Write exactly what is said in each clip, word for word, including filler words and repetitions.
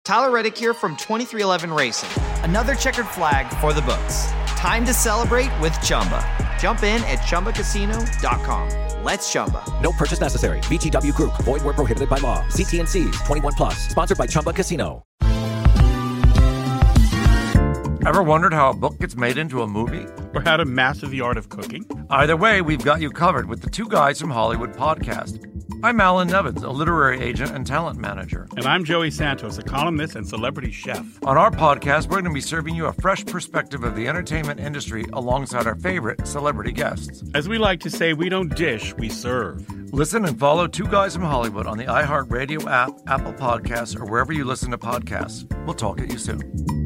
Tyler Reddick here from twenty-three eleven Racing. Another checkered flag for the books. Time to celebrate with Chumba. Jump in at Chumba Casino dot com. Let's Chumba. No purchase necessary. V G W Group. Void where prohibited by law. See T and C's. twenty-one plus. Sponsored by Chumba Casino. Ever wondered how a book gets made into a movie? Or how to master the art of cooking? Either way, we've got you covered with the Two Guys from Hollywood podcast. I'm Alan Nevins, a literary agent and talent manager. And I'm Joey Santos, a columnist and celebrity chef. On our podcast, we're going to be serving you a fresh perspective of the entertainment industry alongside our favorite celebrity guests. As we like to say, we don't dish, we serve. Listen and follow Two Guys from Hollywood on the iHeartRadio app, Apple Podcasts, or wherever you listen to podcasts. We'll talk at you soon.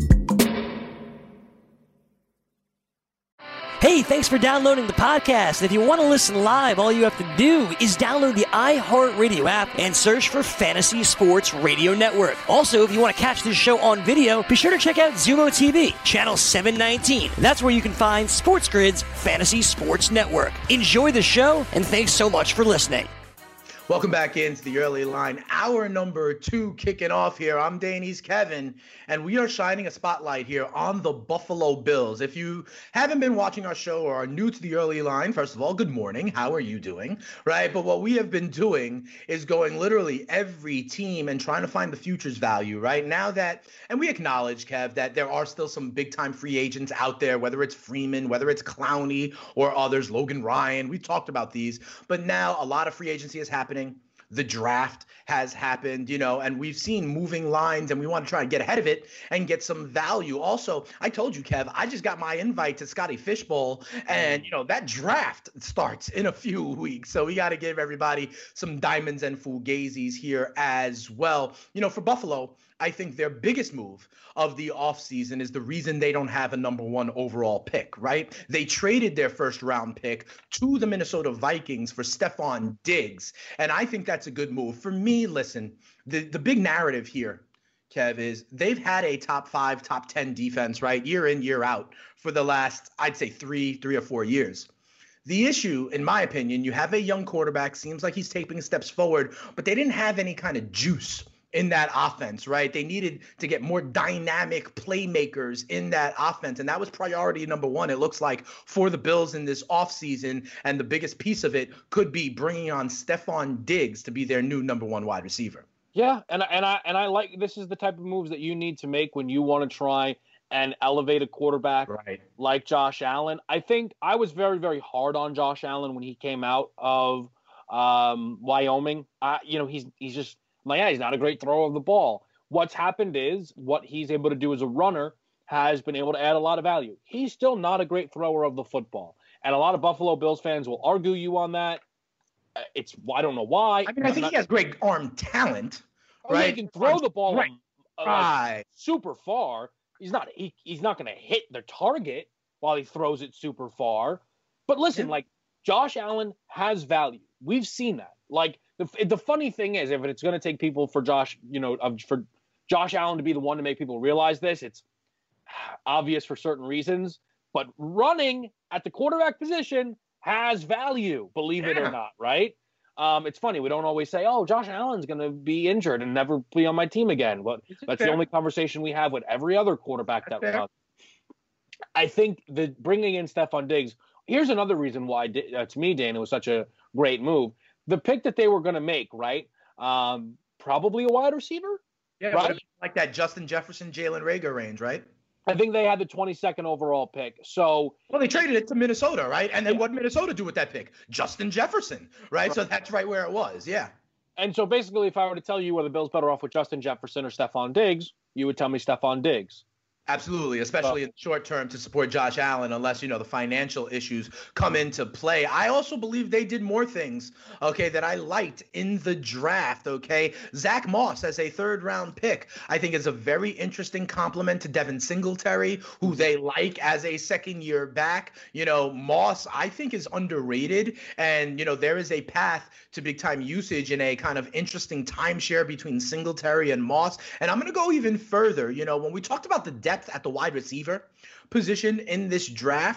Hey, thanks for downloading the podcast. If you want to listen live, all you have to do is download the iHeartRadio app and search for Fantasy Sports Radio Network. Also, if you want to catch this show on video, be sure to check out Zumo T V, channel seven nineteen. That's where you can find Sports Grid's Fantasy Sports Network. Enjoy the show, and thanks so much for listening. Welcome back into the early line. Hour number two kicking off here. I'm Danny's Kevin, and we are shining a spotlight here on the Buffalo Bills. If you haven't been watching our show or are new to the early line, first of all, good morning. How are you doing? Right? But what we have been doing is going literally every team and trying to find the futures value, right? Now that, and we acknowledge, Kev, that there are still some big-time free agents out there, whether it's Freeman, whether it's Clowney or others, Logan Ryan. We've talked about these. But now a lot of free agency is happening. The draft has happened, you know, and we've seen moving lines, and we want to try and get ahead of it and get some value. Also, I told you, Kev, I just got my invite to Scotty Fishbowl, and, you know, that draft starts in a few weeks. So we got to give everybody some diamonds and fugazis here as well. You know, for Buffalo, I think their biggest move of the offseason is the reason they don't have a number one overall pick, right? They traded their first round pick to the Minnesota Vikings for Stephon Diggs. And I think that's a good move. For me, listen, the, the big narrative here, Kev, is they've had a top five, top ten defense, right? Year in, year out for the last, I'd say three, three or four years. The issue, in my opinion, you have a young quarterback, seems like he's taking steps forward, but they didn't have any kind of juice in that offense, right? They needed to get more dynamic playmakers in that offense, and that was priority number one, it looks like, for the Bills in this offseason, and the biggest piece of it could be bringing on Stephon Diggs to be their new number one wide receiver. Yeah, and, and, I, and I like this is the type of moves that you need to make when you want to try and elevate a quarterback right. like Josh Allen. I think I was very, very hard on Josh Allen when he came out of um, Wyoming. Uh, you know, he's he's just like, yeah, he's not a great thrower of the ball. What's happened is what he's able to do as a runner has been able to add a lot of value. He's still not a great thrower of the football. And a lot of Buffalo Bills fans will argue you on that. It's I don't know why. I mean, I think not, he has great arm talent, oh, right? Yeah, he can throw arm, the ball right. uh, right. Like, super far. He's not he, he's not going to hit the target while he throws it super far. But listen, yeah. like Josh Allen has value. We've seen that. Like the the funny thing is, if it's going to take people for Josh, you know, uh, for Josh Allen to be the one to make people realize this, it's obvious for certain reasons. But running at the quarterback position has value, believe yeah. it or not, right? Um, it's funny. We don't always say, oh, Josh Allen's going to be injured and never be on my team again. But that's fair. The only conversation we have with every other quarterback that's that runs. I think the bringing in Stephon Diggs, here's another reason why, uh, to me, Dan, it was such a great move. The pick that they were going to make, right? Um, probably a wide receiver. Yeah, right? Like that Justin Jefferson, Jalen Reagor range, right? I think they had the twenty-second overall pick. So, well, they traded it to Minnesota, right? And then yeah. what did Minnesota do with that pick? Justin Jefferson, right? right? So that's right where it was, yeah. And so basically, if I were to tell you were the Bills better off with Justin Jefferson or Stephon Diggs, you would tell me Stephon Diggs. Absolutely, especially in the short term to support Josh Allen, unless, you know, the financial issues come into play. I also believe they did more things, okay, that I liked in the draft, okay? Zach Moss as a third-round pick, I think is a very interesting compliment to Devin Singletary, who they like as a second-year back. You know, Moss, I think, is underrated, and, you know, there is a path to big-time usage in a kind of interesting timeshare between Singletary and Moss. And I'm going to go even further. You know, when we talked about the depth at the wide receiver position in this draft,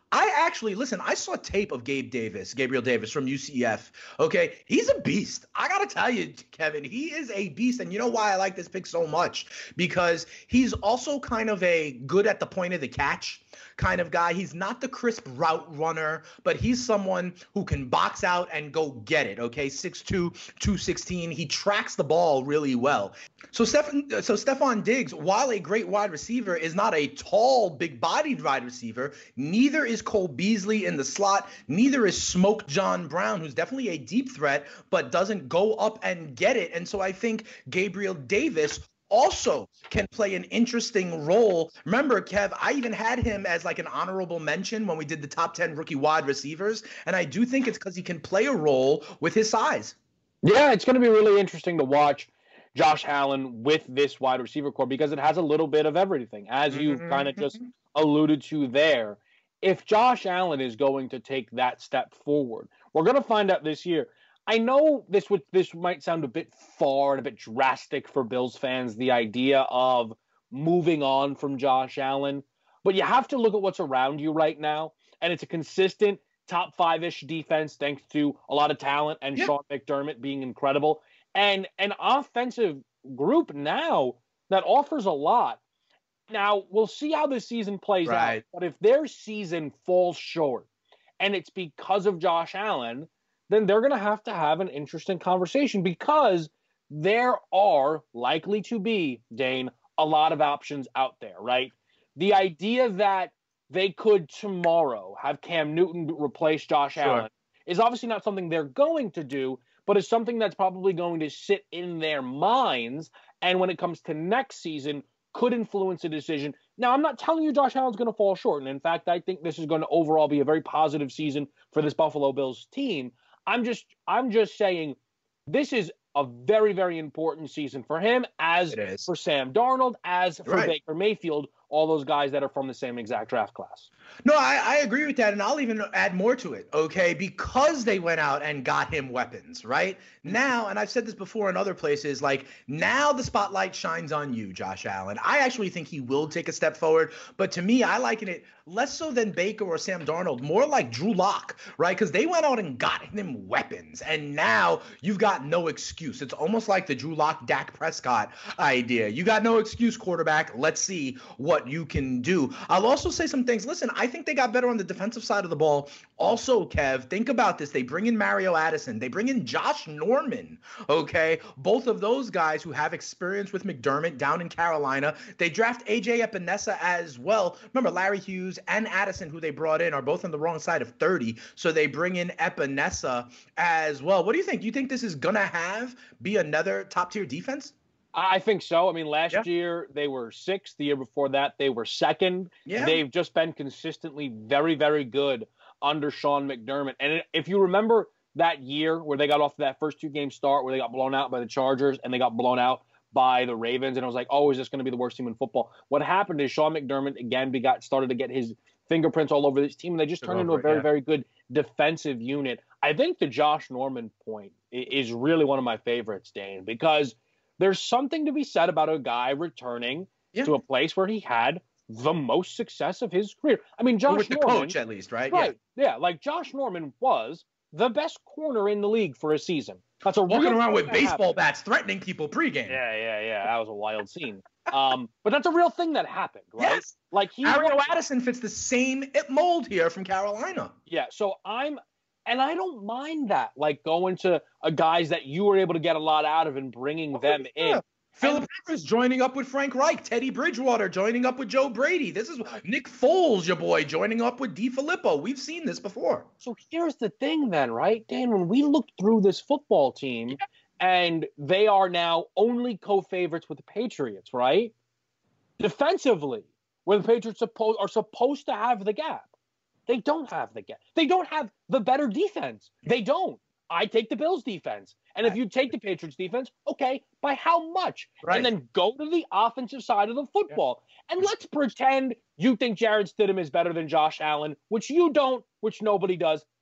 I actually, listen, I saw tape of Gabe Davis, Gabriel Davis from U C F. Okay. He's a beast. I got to tell you, Kevin, he is a beast. And you know why I like this pick so much? Because he's also kind of a good at the point of the catch kind of guy. He's not the crisp route runner, but he's someone who can box out and go get it. Okay. six two, two sixteen. He tracks the ball really well. So Stephen, so Stefon Diggs, while a great wide receiver, is not a tall, big-bodied wide receiver. Neither is Cole Beasley in the slot. Neither is Smoke John Brown, who's definitely a deep threat, but doesn't go up and get it. And so I think Gabriel Davis also can play an interesting role. Remember, Kev, I even had him as like an honorable mention when we did the top ten rookie wide receivers. And I do think it's because he can play a role with his size. Yeah, it's going to be really interesting to watch Josh Allen with this wide receiver core because it has a little bit of everything, as you mm-hmm. kind of just alluded to there. If Josh Allen is going to take that step forward, we're going to find out this year. I know this would this might sound a bit far and a bit drastic for Bills fans, the idea of moving on from Josh Allen, but you have to look at what's around you right now, and it's a consistent top five-ish defense thanks to a lot of talent and yeah. Sean McDermott being incredible, and an offensive group now that offers a lot. Now, we'll see how this season plays right. out, but if their season falls short and it's because of Josh Allen, then they're going to have to have an interesting conversation because there are likely to be, Dane, a lot of options out there, right? The idea that they could tomorrow have Cam Newton replace Josh sure. Allen is obviously not something they're going to do, but it's something that's probably going to sit in their minds, and when it comes to next season, could influence a decision. Now, I'm not telling you Josh Allen's going to fall short, and in fact, I think this is going to overall be a very positive season for this Buffalo Bills team. I'm just I'm just saying this is a very, very important season for him, as for Sam Darnold, as for right. Baker Mayfield, all those guys that are from the same exact draft class. No, I, I agree with that, and I'll even add more to it, okay? Because they went out and got him weapons, right? Now, and I've said this before in other places, like, now the spotlight shines on you, Josh Allen. I actually think he will take a step forward, but to me, I liken it less so than Baker or Sam Darnold, more like Drew Lock, right? Because they went out and got him weapons, and now you've got no excuse. It's almost like the Drew Lock, Dak Prescott idea. You got no excuse, quarterback. Let's see what you can do. I'll also say some things. Listen, I think they got better on the defensive side of the ball. Also, Kev, think about this. They bring in Mario Addison. They bring in Josh Norman, okay? Both of those guys who have experience with McDermott down in Carolina. They draft A J Epinesa as well. Remember, Larry Hughes and Addison, who they brought in, are both on the wrong side of thirty, so they bring in Epinesa as well. What do you think? Do you think this is going to have be another top-tier defense? I think so. I mean, last yeah. year they were sixth. The year before that, they were second. Yeah. They've just been consistently very, very good under Sean McDermott. And if you remember that year where they got off to that first two-game start where they got blown out by the Chargers and they got blown out by the Ravens, and it was like, oh, is this going to be the worst team in football? What happened is Sean McDermott, again, got started to get his fingerprints all over this team, and they just turned into a very, yeah. very good defensive unit. I think the Josh Norman point is really one of my favorites, Dane, because there's something to be said about a guy returning yeah. to a place where he had the most success of his career. I mean, Josh with the Norman, coach, at least, right? Right. Yeah. yeah, like Josh Norman was the best corner in the league for a season. That's a walking around with baseball happened. bats, threatening people pregame. Yeah, yeah, yeah. That was a wild scene. Um, but that's a real thing that happened, right? Yes. Like he Mario Addison fits the same mold here from Carolina. Yeah. So I'm, and I don't mind that, like going to a guys that you were able to get a lot out of and bringing oh, them yeah. in. Philip Rivers joining up with Frank Reich, Teddy Bridgewater joining up with Joe Brady. This is Nick Foles, your boy, joining up with DeFilippo. We've seen this before. So here's the thing then, right, Dan? When we looked through this football team, yeah. and they are now only co-favorites with the Patriots, right? Defensively, where the Patriots suppo- are supposed to have the gap, they don't have the gap. They don't have the better defense. They don't. I take the Bills defense. And if you take the Patriots defense, okay, by how much? Right. And then go to the offensive side of the football. Yeah. And let's pretend you think Jarrett Stidham is better than Josh Allen, which you don't, which nobody does.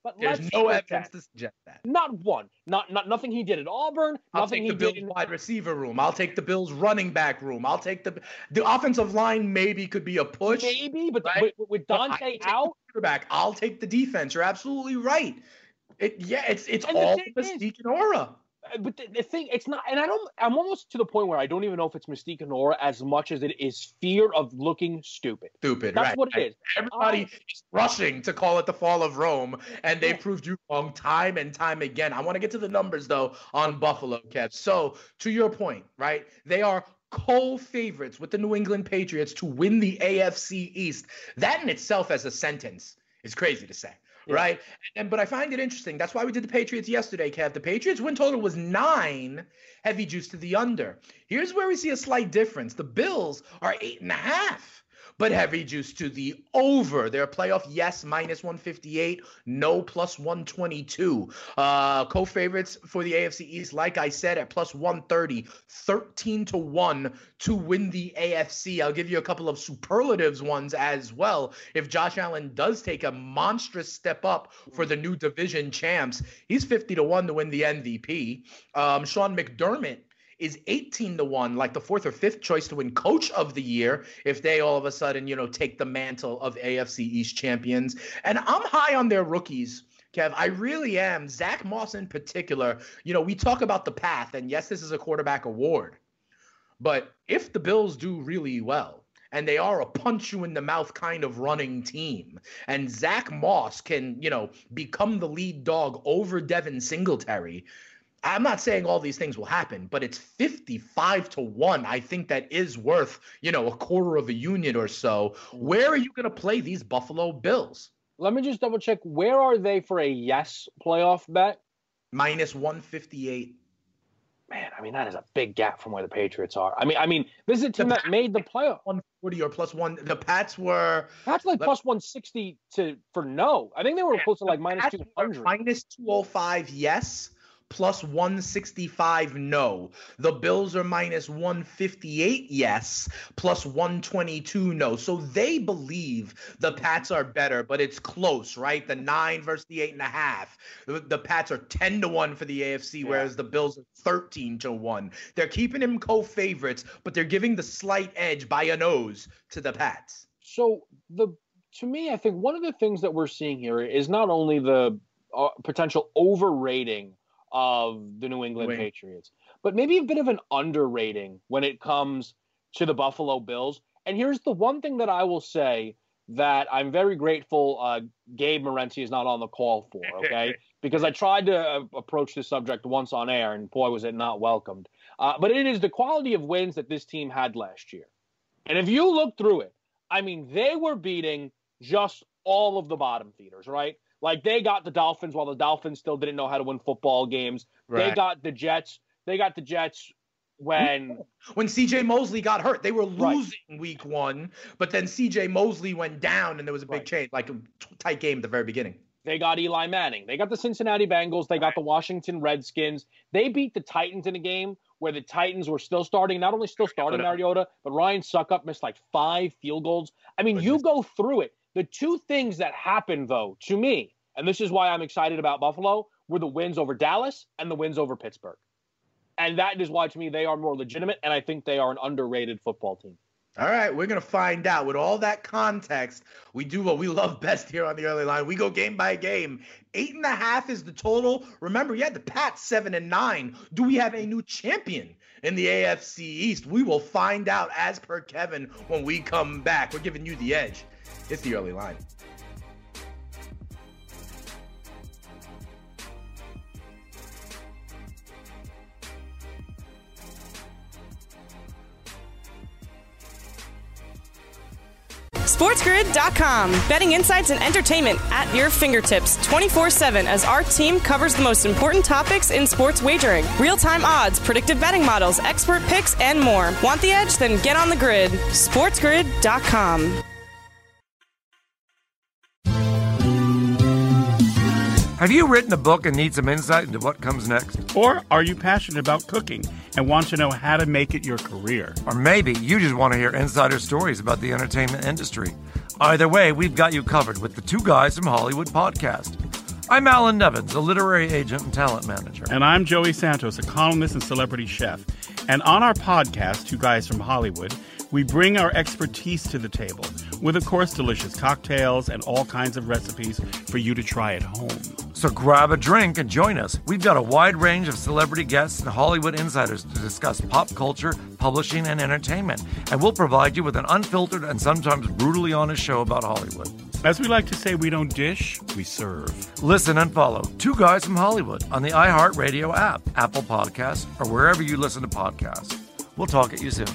But There's let's no pretend. evidence to suggest that. Not one. Not not nothing he did at Auburn. I'll nothing take the he Bills did in wide receiver room. I'll take the Bills running back room. I'll take the the offensive line. Maybe could be a push. maybe, but right? with, with Dante out, quarterback. I'll take the defense. You're absolutely right. It yeah, it's it's And the all thing mystique and aura. but the, the thing, it's not, and I don't, I'm almost to the point where I don't even know if it's mystique and aura as much as it is fear of looking stupid. Stupid, That's right. what it is. Everybody I, is rushing to call it the fall of Rome, and they Yeah. proved you wrong time and time again. I want to get to the numbers, though, on Buffalo, Kev. So, to your point, right, they are co-favorites with the New England Patriots to win the A F C East. That in itself as a sentence is crazy to say. Yeah. Right. And but I find it interesting. That's why we did the Patriots yesterday, Kev. The Patriots win total was nine, heavy juice to the under. Here's where we see a slight difference. The Bills are eight and a half, but heavy juice to the over. They're a playoff, yes, minus one fifty-eight, no, plus one twenty-two. Uh, co-favorites for the A F C East, like I said, at plus one thirty, thirteen to one to win the A F C. I'll give you a couple of superlatives ones as well. If Josh Allen does take a monstrous step up for the new division champs, he's fifty to one to win the M V P. Um, Sean McDermott is eighteen to one, like the fourth or fifth choice to win coach of the year if they all of a sudden, you know, take the mantle of A F C East champions. And I'm high on their rookies, Kev. I really am. Zach Moss in particular. You know, we talk about the path, and yes, this is a quarterback award. But if the Bills do really well, and they are a punch you in the mouth kind of running team, and Zach Moss can, you know, become the lead dog over Devin Singletary, I'm not saying all these things will happen, but it's fifty-five to one. I think that is worth, you know, a quarter of a unit or so. Where are you going to play these Buffalo Bills? let me just double check. Where are they for a yes playoff bet? Minus one fifty-eight. Man, I mean, that is a big gap from where the Patriots are. I mean, I mean, this is a team The that made the playoff. one forty or plus one. The Pats were That's like Let- plus one sixty to for no. I think they were Yeah, close to like the minus Pats two were hundred. minus two oh five, yes. Plus one sixty-five, no. The Bills are minus one fifty-eight, yes. Plus one twenty-two, no. So they believe the Pats are better, but it's close, right? The nine versus the eight and a half. The, the Pats are ten to one for the A F C, Yeah. whereas the Bills are thirteen to one. They're keeping him co-favorites, but they're giving the slight edge by a nose to the Pats. So the to me, I think one of the things that we're seeing here is not only the uh, potential overrating of the New England Wing. Patriots, but maybe a bit of an underrating when it comes to the Buffalo Bills. And here's the one thing that I will say that I'm very grateful uh, Gabe Morency is not on the call for, okay? Because I tried to uh, approach this subject once on air, and boy, was it not welcomed. Uh, but it is the quality of wins that this team had last year. And if you look through it, I mean, they were beating just all of the bottom feeders, right? Like, they got the Dolphins while the Dolphins still didn't know how to win football games. They Right. got the Jets. They got the Jets when When C J Mosley got hurt, they were Right. losing week one, but then C J Mosley went down and there was a big Right. change, like a t- tight game at the very beginning. they got Eli Manning. They got the Cincinnati Bengals. They got the Washington Redskins. They beat the Titans in a game where the Titans were still starting, not only still starting Mariota, but Ryan Suckup missed like five field goals. I mean, you go through it. The two things that happened, though, to me, and this is why I'm excited about Buffalo, were the wins over Dallas and the wins over Pittsburgh. And that is why, to me, they are more legitimate, and I think they are an underrated football team. All right, we're going to find out. With all that context, we do what we love best here on the early line. We go game by game. Eight and a half is the total. Remember, you had the Pats seven and nine. Do we have a new champion in the A F C East? We will find out as per Kevin when we come back. We're giving you the edge. It's the early line. SportsGrid dot com. Betting insights and entertainment at your fingertips twenty-four seven as our team covers the most important topics in sports wagering. Real-time odds, predictive betting models, expert picks, and more. Want the edge? Then get on the grid. SportsGrid dot com. Have you written a book and need some insight into what comes next? Or are you passionate about cooking and want to know how to make it your career? Or maybe you just want to hear insider stories about the entertainment industry. Either way, we've got you covered with the Two Guys from Hollywood podcast. I'm Alan Nevins, a literary agent and talent manager. And I'm Joey Santos, a columnist and celebrity chef. And on our podcast, Two Guys from Hollywood, we bring our expertise to the table with, of course, delicious cocktails and all kinds of recipes for you to try at home. So grab a drink and join us. We've got a wide range of celebrity guests and Hollywood insiders to discuss pop culture, publishing, and entertainment. And we'll provide you with an unfiltered and sometimes brutally honest show about Hollywood. As we like to say, we don't dish, we serve. Listen and follow Two Guys from Hollywood on the iHeartRadio app, Apple Podcasts, or wherever you listen to podcasts. We'll talk at you soon.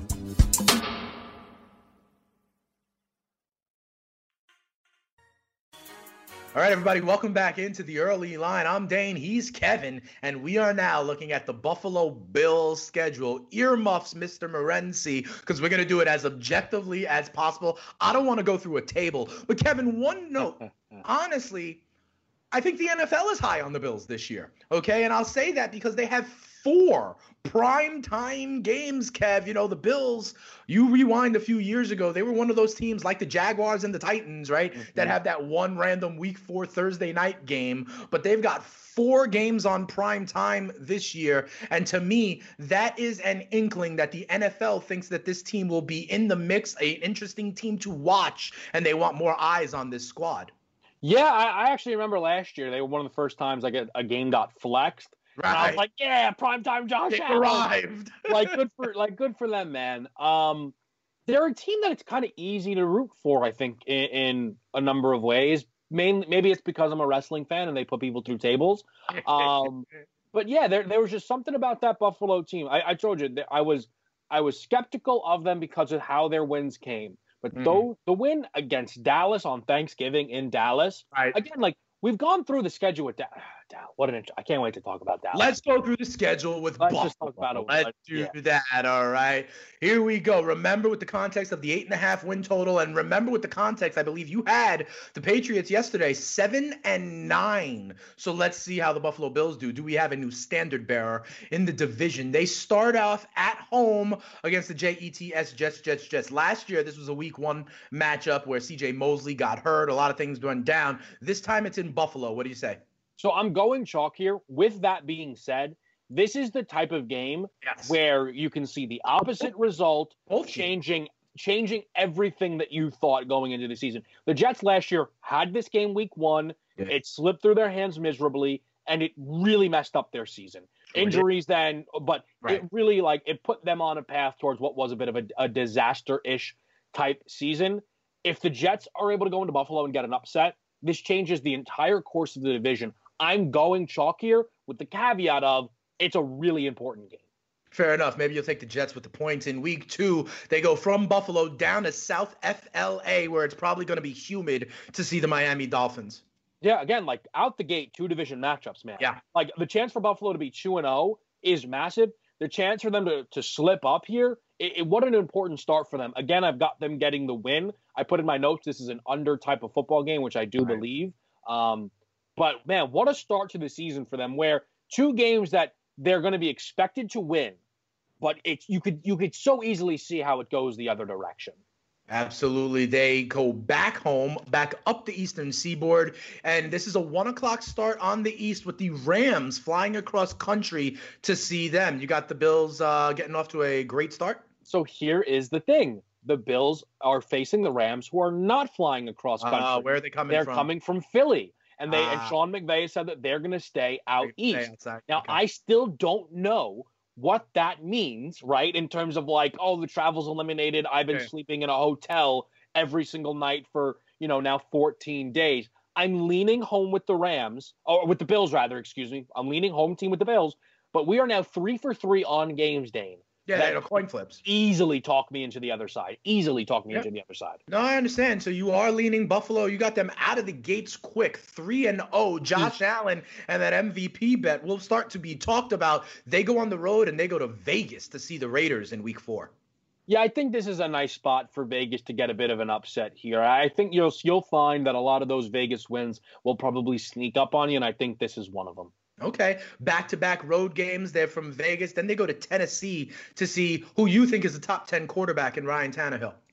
All right, everybody, welcome back into the early line. I'm Dane, he's Kevin, and we are now looking at the Buffalo Bills schedule. Earmuffs, Mister Morency, because we're going to do it as objectively as possible. I don't want to go through a table, but Kevin, one note, honestly, I think the N F L is high on the Bills this year, okay? And I'll say that because they have four primetime games, Kev. You know, the Bills, you rewind a few years ago, they were one of those teams like the Jaguars and the Titans, right, mm-hmm. that have that one random week four Thursday night game. But they've got four games on prime time this year. And to me, that is an inkling that the N F L thinks that this team will be in the mix, an interesting team to watch, and they want more eyes on this squad. Yeah, I, I actually remember last year, they were one of the first times like a, a game got flexed. Right. And I was like, yeah, primetime Josh They Allen. arrived. like good for like good for them, man. Um, they're a team that it's kind of easy to root for, I think, in, in a number of ways. Mainly, maybe it's because I'm a wrestling fan and they put people through tables. Um, but yeah, there there was just something about that Buffalo team. I, I told you, I was I was skeptical of them because of how their wins came. But mm-hmm. though the win against Dallas on Thanksgiving in Dallas, right. again, like we've gone through the schedule with Dallas. What an I can't wait to talk about Dallas. Let's go through the schedule with Let's Buffalo. Just talk about it. Let's do yeah. that. All right. Here we go. Remember with the context of the eight and a half win total, and remember with the context, I believe you had the Patriots yesterday, seven and nine. So let's see how the Buffalo Bills do. Do we have a new standard bearer in the division? They start off at home against the Jets, Jets, Jets, Jets. Last year, this was a week one matchup where C J Mosley got hurt. A lot of things went down. This time it's in Buffalo. What do you say? So I'm going chalk here. With that being said, this is the type of game yes. where you can see the opposite result Both changing changing everything that you thought going into the season. The Jets last year had this game week one. Yeah. It slipped through their hands miserably, and it really messed up their season. Sure Injuries did. then, but right. it really like it put them on a path towards what was a bit of a, a disaster-ish type season. If the Jets are able to go into Buffalo and get an upset, this changes the entire course of the division. I'm going chalk here with the caveat of it's a really important game. Fair enough. Maybe you'll take the Jets with the points. In week two, they go from Buffalo down to South F L A, where it's probably going to be humid to see the Miami Dolphins. Yeah, again, like out the gate, two division matchups, man. Yeah. Like the chance for Buffalo to be two and oh is massive. The chance for them to, to slip up here, it, it, what an important start for them. Again, I've got them getting the win. I put in my notes, this is an under type of football game, which I do right. believe. Um, But, man, what a start to the season for them, where two games that they're going to be expected to win, but it's you could you could so easily see how it goes the other direction. Absolutely. They go back home, back up the Eastern Seaboard, and this is a one o'clock start on the East with the Rams flying across country to see them. You got the Bills uh, getting off to a great start? So here is the thing. The Bills are facing the Rams, who are not flying across country. Uh, where are they coming they're from? They're coming from Philly. And they ah. and Sean McVay said that they're going to stay out east. Stay now, okay. I still don't know what that means, right, in terms of like, oh, the travel's eliminated. I've been okay. sleeping in a hotel every single night for, you know, now fourteen days. I'm leaning home with the Rams, or with the Bills, rather, excuse me. I'm leaning home team with the Bills. But we are now three for three on games, Dane. Yeah, that you know, coin flips. Easily talk me into the other side. Easily talk me yep. into the other side. No, I understand. So you are leaning Buffalo. You got them out of the gates quick. three and oh. Josh mm. Allen and that M V P bet will start to be talked about. They go on the road and they go to Vegas to see the Raiders in week four. Yeah, I think this is a nice spot for Vegas to get a bit of an upset here. I think you'll you'll find that a lot of those Vegas wins will probably sneak up on you, and I think this is one of them. Okay, back-to-back road games. They're from Vegas. Then they go to Tennessee to see who you think is the top ten quarterback in Ryan Tannehill.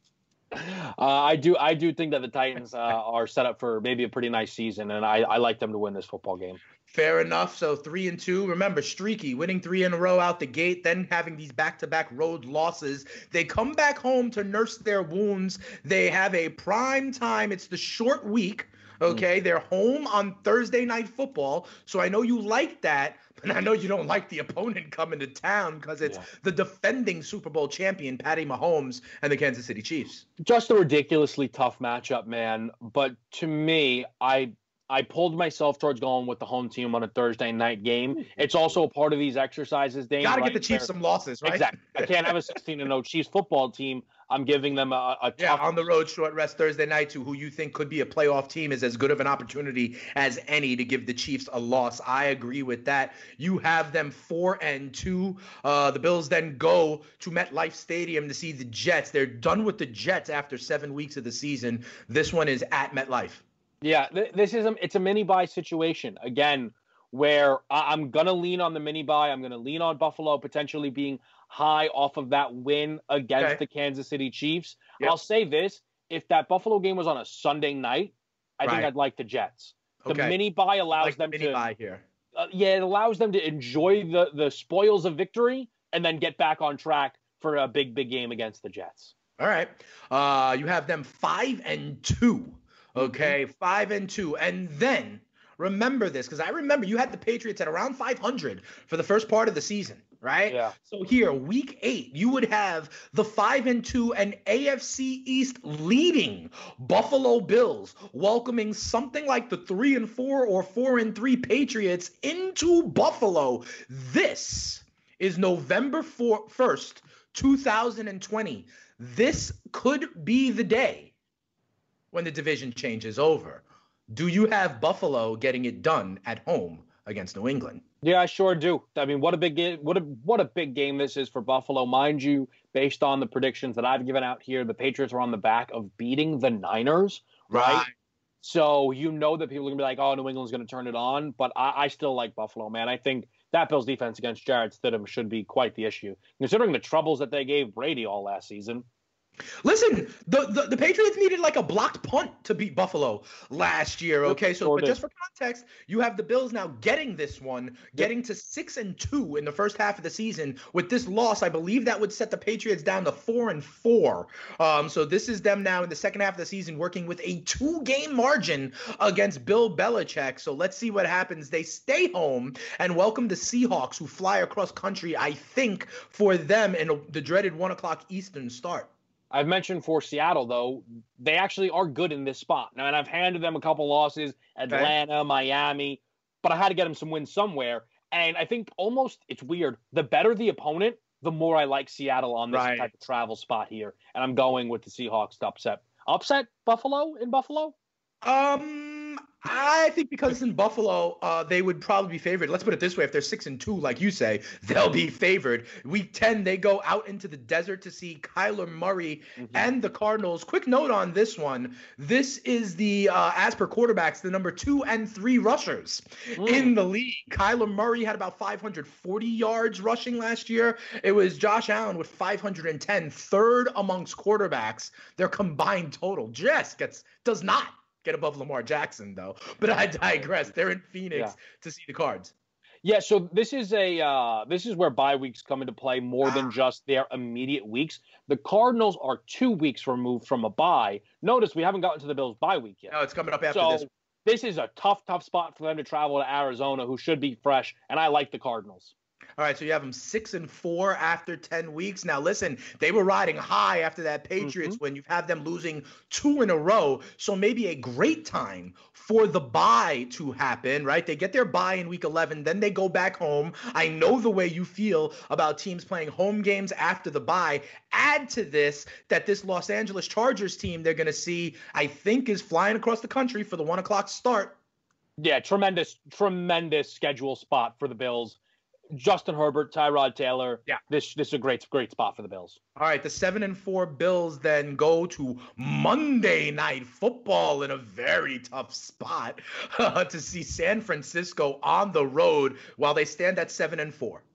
Uh, I do I do think that the Titans uh, are set up for maybe a pretty nice season, and I, I like them to win this football game. Fair enough. So three and two. Remember, streaky, winning three in a row out the gate, then having these back-to-back road losses. They come back home to nurse their wounds. They have a prime time. It's the short week. Okay, they're home on Thursday Night Football, so I know you like that, but I know you don't like the opponent coming to town because it's yeah. the defending Super Bowl champion, Patty Mahomes, and the Kansas City Chiefs. Just a ridiculously tough matchup, man. But to me, I I pulled myself towards going with the home team on a Thursday night game. It's also a part of these exercises, Dane. Got to right? get the Chiefs They're, some losses, right? Exactly. I can't have a sixteen and oh Chiefs football team. I'm giving them a, a yeah, tough... on the road, short rest Thursday night to who you think could be a playoff team is as good of an opportunity as any to give the Chiefs a loss. I agree with that. You have them four and two. Uh, the Bills then go to MetLife Stadium to see the Jets. They're done with the Jets after seven weeks of the season. This one is at MetLife. Yeah, th- this is a, it's a mini bye situation again, where I- I'm gonna lean on the mini bye. I'm gonna lean on Buffalo potentially being high off of that win against okay. the Kansas City Chiefs. Yep. I'll say this: if that Buffalo game was on a Sunday night, I right. think I'd like the Jets. The okay. mini bye allows like them the mini to bye here. Uh, yeah, it allows them to enjoy the the spoils of victory and then get back on track for a big big game against the Jets. All right, uh, you have them five and two. Okay, mm-hmm. five and two, and then remember this because I remember you had the Patriots at around five hundred for the first part of the season, right? Yeah. So here, week eight, you would have the five and two and A F C East leading Buffalo Bills welcoming something like the three and four or four and three Patriots into Buffalo. This is November first, two thousand twenty. This could be the day when the division changes over. Do you have Buffalo getting it done at home against New England? Yeah, I sure do. I mean, what a big game, what a what a big game this is for Buffalo. Mind you, based on the predictions that I've given out here, the Patriots are on the back of beating the Niners, right? right. So you know that people are going to be like, oh, New England's going to turn it on. But I, I still like Buffalo, man. I think that Bills defense against Jarrett Stidham should be quite the issue, considering the troubles that they gave Brady all last season. Listen, the, the, the Patriots needed like a blocked punt to beat Buffalo last year. Okay, so but just for context, you have the Bills now getting this one, getting to six and two in the first half of the season. With this loss, I believe that would set the Patriots down to four and four. Um, so this is them now in the second half of the season working with a two-game margin against Bill Belichick. So let's see what happens. They stay home and welcome the Seahawks, who fly across country. I think for them in a, the dreaded one o'clock Eastern start. I've mentioned for Seattle, though, they actually are good in this spot. Now, and I've handed them a couple losses, Atlanta, okay. Miami, but I had to get them some wins somewhere. And I think almost, it's weird, the better the opponent, the more I like Seattle on this right. type of travel spot here. And I'm going with the Seahawks to upset. Upset Buffalo in Buffalo? Um... I think because it's in Buffalo, uh, they would probably be favored. Let's put it this way. If they're six and two, like you say, they'll be favored. Week ten, they go out into the desert to see Kyler Murray mm-hmm. and the Cardinals. Quick note on this one. This is the, uh, as per quarterbacks, the number two and three rushers mm. in the league. Kyler Murray had about five hundred forty yards rushing last year. It was Josh Allen with five hundred ten, third amongst quarterbacks. Their combined total just gets, does not get above Lamar Jackson, though. But I digress. They're in Phoenix yeah. to see the Cards. Yeah, so this is a uh, this is where bye weeks come into play more ah. than just their immediate weeks. The Cardinals are two weeks removed from a bye. Notice we haven't gotten to the Bills' bye week yet. No, it's coming up after so this. This is a tough, tough spot for them to travel to Arizona, who should be fresh, and I like the Cardinals. All right, so you have them six and four after ten weeks. Now, listen, they were riding high after that Patriots mm-hmm. when you have them losing two in a row. So maybe a great time for the bye to happen, right? They get their bye in week eleven, then they go back home. I know the way you feel about teams playing home games after the bye. Add to this that this Los Angeles Chargers team they're going to see, I think, is flying across the country for the one o'clock start. Yeah, tremendous, tremendous schedule spot for the Bills. Justin Herbert, Tyrod Taylor. Yeah, this this is a great great spot for the Bills. All right, the seven and four Bills then go to Monday Night Football in a very tough spot uh, to see San Francisco on the road while they stand at seven and four.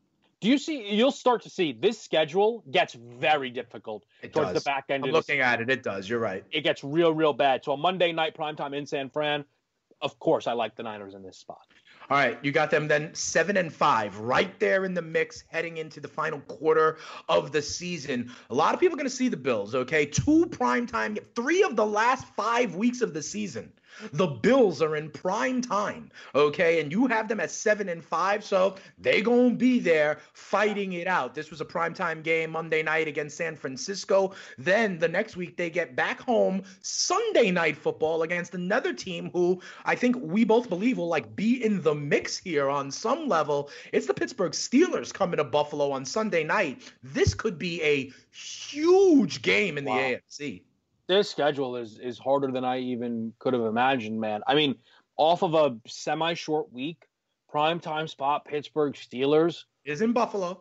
Do you see? You'll start to see this schedule gets very difficult It towards does. the back end. I'm of looking the at it. It does. You're right. It gets real, real bad. So a Monday night primetime in San Fran, of course, I like the Niners in this spot. All right, you got them then seven and five, right there in the mix, heading into the final quarter of the season. A lot of people are going to see the Bills. Okay, two primetime, three of the last five weeks of the season. The Bills are in prime time, okay, and you have them at seven and five, so they gonna be there fighting it out. This was a primetime game Monday night against San Francisco. Then the next week they get back home Sunday night football against another team who I think we both believe will like be in the mix here on some level. It's the Pittsburgh Steelers coming to Buffalo on Sunday night. This could be a huge game in Wow. the A F C. This schedule is is harder than I even could have imagined, man. I mean, off of a semi-short week, primetime spot, Pittsburgh Steelers. Is in Buffalo.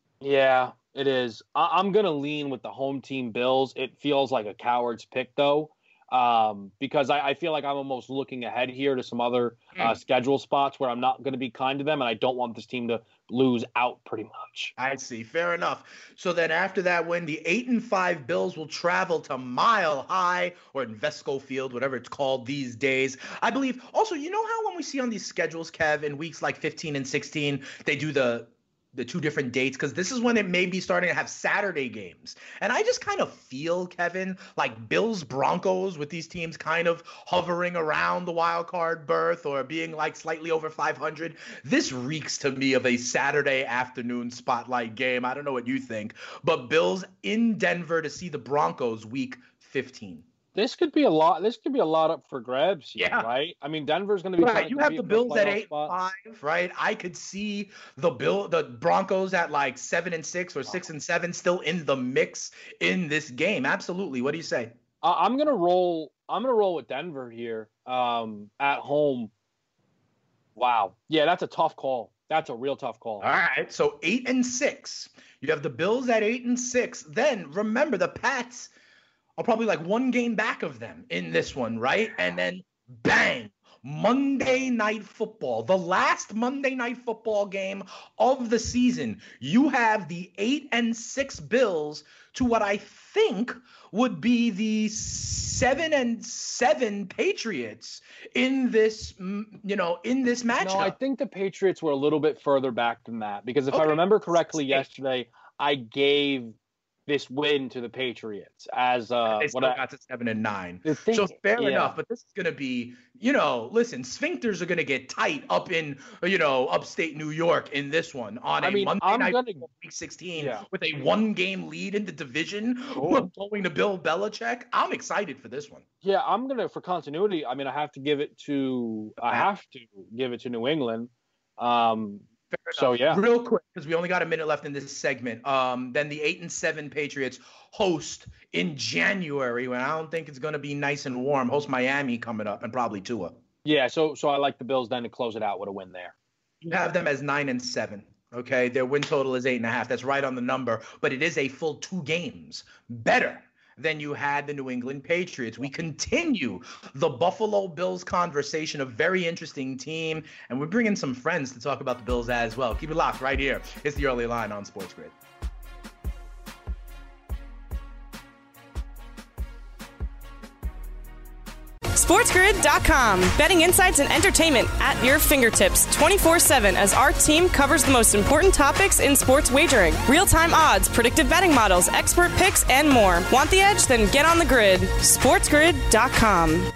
Yeah, it is. I, I'm going to lean with the home team Bills. It feels like a coward's pick, though, um, because I, I feel like I'm almost looking ahead here to some other uh, schedule spots where I'm not going to be kind to them, and I don't want this team to lose out pretty much. I see. Fair enough. So then after that win, the eight and five Bills will travel to Mile High or Invesco Field, whatever it's called these days. I believe also, you know how when we see on these schedules, Kev, in weeks like fifteen and sixteen, they do the the two different dates, because this is when it may be starting to have Saturday games. And I just kind of feel, Kevin, like Bills Broncos with these teams kind of hovering around the wild card berth or being like slightly over five hundred. This reeks to me of a Saturday afternoon spotlight game. I don't know what you think, but Bills in Denver to see the Broncos week fifteen. This could be a lot. This could be a lot up for grabs here, Yeah. right? I mean, Denver's going to be Right, trying you to have compete the for Bills at playoff eight spot. five, right? I could see the Bill, the Broncos at like seven and six or six and seven, still in the mix in this game. Absolutely. What do you say? Uh, I'm gonna roll. I'm gonna roll with Denver here um, at home. Wow. Yeah, that's a tough call. That's a real tough call. All right. So eight and six. You have the Bills at eight and six. Then remember the Pats are probably like one game back of them in this one, right? And then bang, Monday Night Football, the last Monday Night Football game of the season. You have the eight and six Bills to what I think would be the seven and seven Patriots in this, you know, in this matchup. No, I think the Patriots were a little bit further back than that, because if I Okay. remember correctly, Six, eight. yesterday I gave this win to the Patriots as uh, They still what I, got to seven and nine. The thing- So fair yeah. enough, but this is going to be, you know, listen, sphincters are going to get tight up in, you know, upstate New York in this one on I a mean, Monday I'm night gonna- football, week sixteen Yeah. with a one-game lead in the division, Sure. going to Bill Belichick. I'm excited for this one. yeah, I'm gonna for continuity. I mean, I have to give it to I have to give it to New England. Um, Fair So, enough. yeah. Real quick, because we only got a minute left in this segment. Um, then the eight and seven Patriots host in January, when I don't think it's going to be nice and warm. Host Miami coming up, and probably Tua. yeah, so so I like the Bills then to close it out with a win there. You have them as nine and seven. Okay, their win total is eight and a half. That's right on the number, but it is a full two games better than you had the New England Patriots. We continue the Buffalo Bills conversation, a very interesting team, and we're bringing some friends to talk about the Bills as well. Keep it locked right here. It's the Early Line on Sports Grid. SportsGrid dot com. Betting insights and entertainment at your fingertips twenty-four seven as our team covers the most important topics in sports wagering. Real-time odds, predictive betting models, expert picks, and more. Want the edge? Then get on the grid. SportsGrid dot com.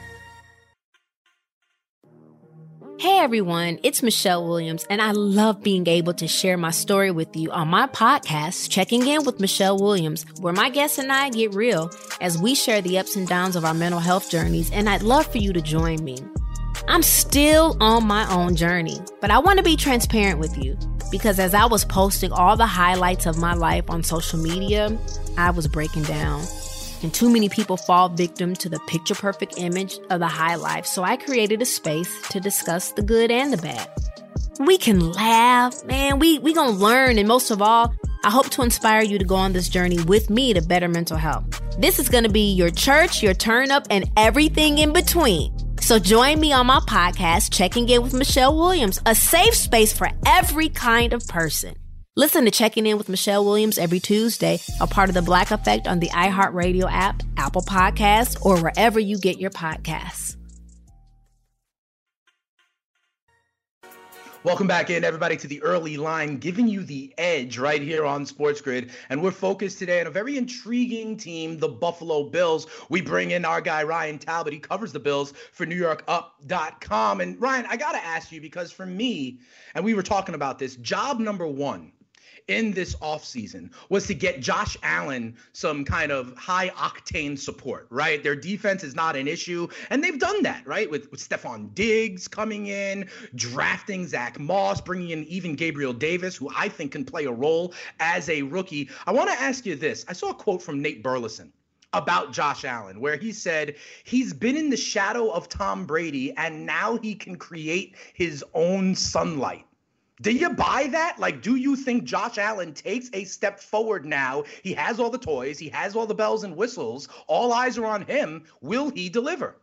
Hey everyone, it's Michelle Williams, and I love being able to share my story with you on my podcast, Checking In with Michelle Williams, where my guests and I get real as we share the ups and downs of our mental health journeys, and I'd love for you to join me. I'm still on my own journey, but I want to be transparent with you because as I was posting all the highlights of my life on social media, I was breaking down. And too many people fall victim to the picture-perfect image of the high life, so I created a space to discuss the good and the bad. We can laugh, man, we we gonna learn, and most of all, I hope to inspire you to go on this journey with me to better mental health. This is gonna be your church, your turn-up, and everything in between. So join me on my podcast, Checking In with Michelle Williams, a safe space for every kind of person. Listen to Checking In with Michelle Williams every Tuesday, a part of the Black Effect on the iHeartRadio app, Apple Podcasts, or wherever you get your podcasts. Welcome back in, everybody, to the early line, giving you the edge right here on Sports Grid. And we're focused today on a very intriguing team, the Buffalo Bills. We bring in our guy, Ryan Talbot. He covers the Bills for New York Up dot com. And Ryan, I got to ask you, because for me, and we were talking about this, job number one in this offseason was to get Josh Allen some kind of high-octane support, right? Their defense is not an issue, and they've done that, right? With, with Stephon Diggs coming in, drafting Zach Moss, bringing in even Gabriel Davis, who I think can play a role as a rookie. I want to ask you this. I saw a quote from Nate Burleson about Josh Allen, where he said he's been in the shadow of Tom Brady, and now he can create his own sunlight. Do you buy that? Like, do you think Josh Allen takes a step forward now? He has all the toys. He has all the bells and whistles. All eyes are on him. Will he deliver?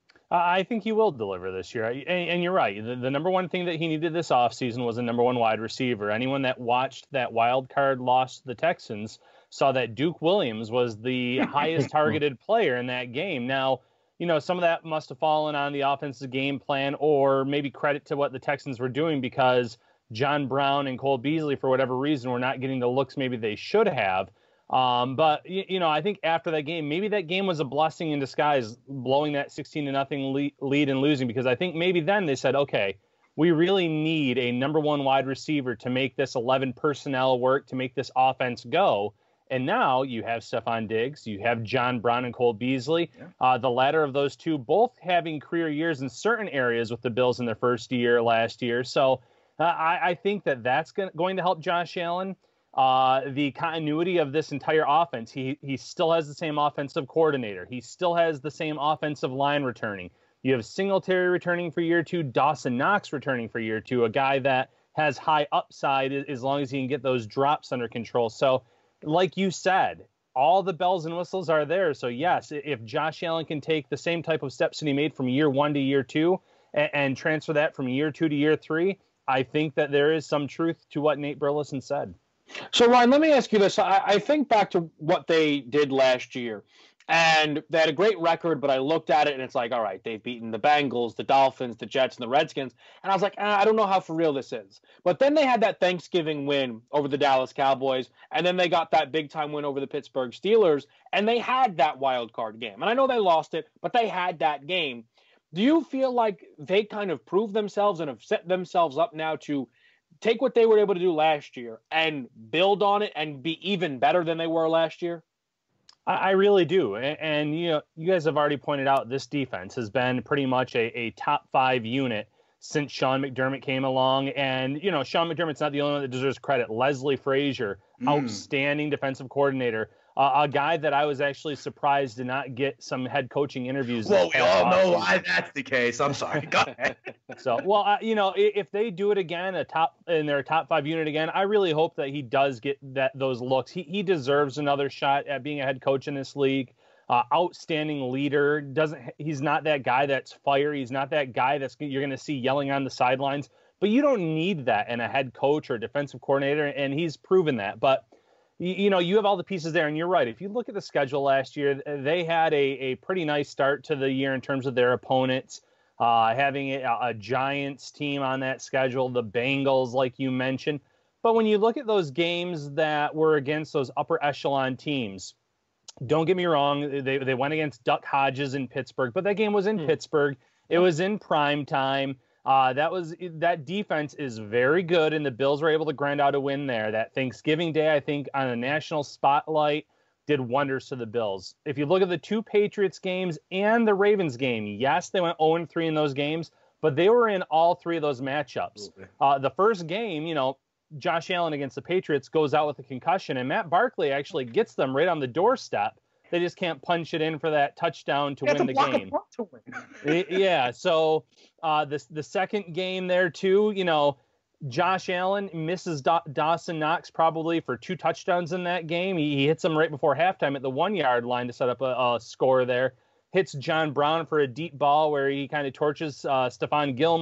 I think he will deliver this year. And, and you're right. The, the number one thing that he needed this offseason was a number one wide receiver. Anyone that watched that wild card loss to the Texans saw that Duke Williams was the highest targeted player in that game. Now, you know, some of that must have fallen on the offensive game plan, or maybe credit to what the Texans were doing, because John Brown and Cole Beasley, for whatever reason, were not getting the looks maybe they should have. Um, but, you, you know, I think after that game, maybe that game was a blessing in disguise, blowing that sixteen to nothing lead and losing, because I think maybe then they said, okay, we really need a number one wide receiver to make this eleven personnel work, to make this offense go. And now you have Stephon Diggs, you have John Brown and Cole Beasley, yeah. uh, the latter of those two both having career years in certain areas with the Bills in their first year last year. So Uh, I, I think that that's going going to help Josh Allen. Uh, the continuity of this entire offense, he he still has the same offensive coordinator. He still has the same offensive line returning. You have Singletary returning for year two, Dawson Knox returning for year two, a guy that has high upside as long as he can get those drops under control. So, like you said, all the bells and whistles are there. So, yes, if Josh Allen can take the same type of steps that he made from year one to year two and, and transfer that from year two to year three, I think that there is some truth to what Nate Burleson said. So, Ryan, let me ask you this. I, I think back to what they did last year, and they had a great record, but I looked at it, and it's like, all right, they've beaten the Bengals, the Dolphins, the Jets, and the Redskins, and I was like, ah, I don't know how for real this is. But then they had that Thanksgiving win over the Dallas Cowboys, and then they got that big-time win over the Pittsburgh Steelers, and they had that wild card game. And I know they lost it, but they had that game. Do you feel like they kind of proved themselves and have set themselves up now to take what they were able to do last year and build on it and be even better than they were last year? I, I really do. And, and, you know, you guys have already pointed out this defense has been pretty much a, a top five unit since Sean McDermott came along. And, you know, Sean McDermott's not the only one that deserves credit. Leslie Frazier, mm. outstanding defensive coordinator. Uh, a guy that I was actually surprised to not get some head coaching interviews. Well, we all know why that's the case. I'm sorry. Go ahead. So, well, uh, you know, if they do it again, a top in their top five unit again, I really hope that he does get that those looks. He he deserves another shot at being a head coach in this league. Uh, outstanding leader. Doesn't he's not that guy that's fiery. He's not that guy that's you're going to see yelling on the sidelines. But you don't need that in a head coach or defensive coordinator, and he's proven that. But you know, you have all the pieces there, and you're right. If you look at the schedule last year, they had a, a pretty nice start to the year in terms of their opponents, uh, having a, a Giants team on that schedule, the Bengals, like you mentioned. But when you look at those games that were against those upper echelon teams, don't get me wrong, they, they went against Duck Hodges in Pittsburgh, but that game was in hmm. Pittsburgh. It was in prime time. Uh, that was that defense is very good, and the Bills were able to grind out a win there. That Thanksgiving Day, I think, on a national spotlight, did wonders to the Bills. If you look at the two Patriots games and the Ravens game, yes, they went oh and three in those games, but they were in all three of those matchups. Uh, the first game, you know, Josh Allen against the Patriots goes out with a concussion, and Matt Barkley actually gets them right on the doorstep. They just can't punch it in for that touchdown to win the game. To win. Yeah, so uh, the, the second game there, too, you know, Josh Allen misses da- Dawson Knox probably for two touchdowns in that game. He, he hits him right before halftime at the one-yard line to set up a, a score there. Hits John Brown for a deep ball where he kind of torches uh, Stephon Gilmore.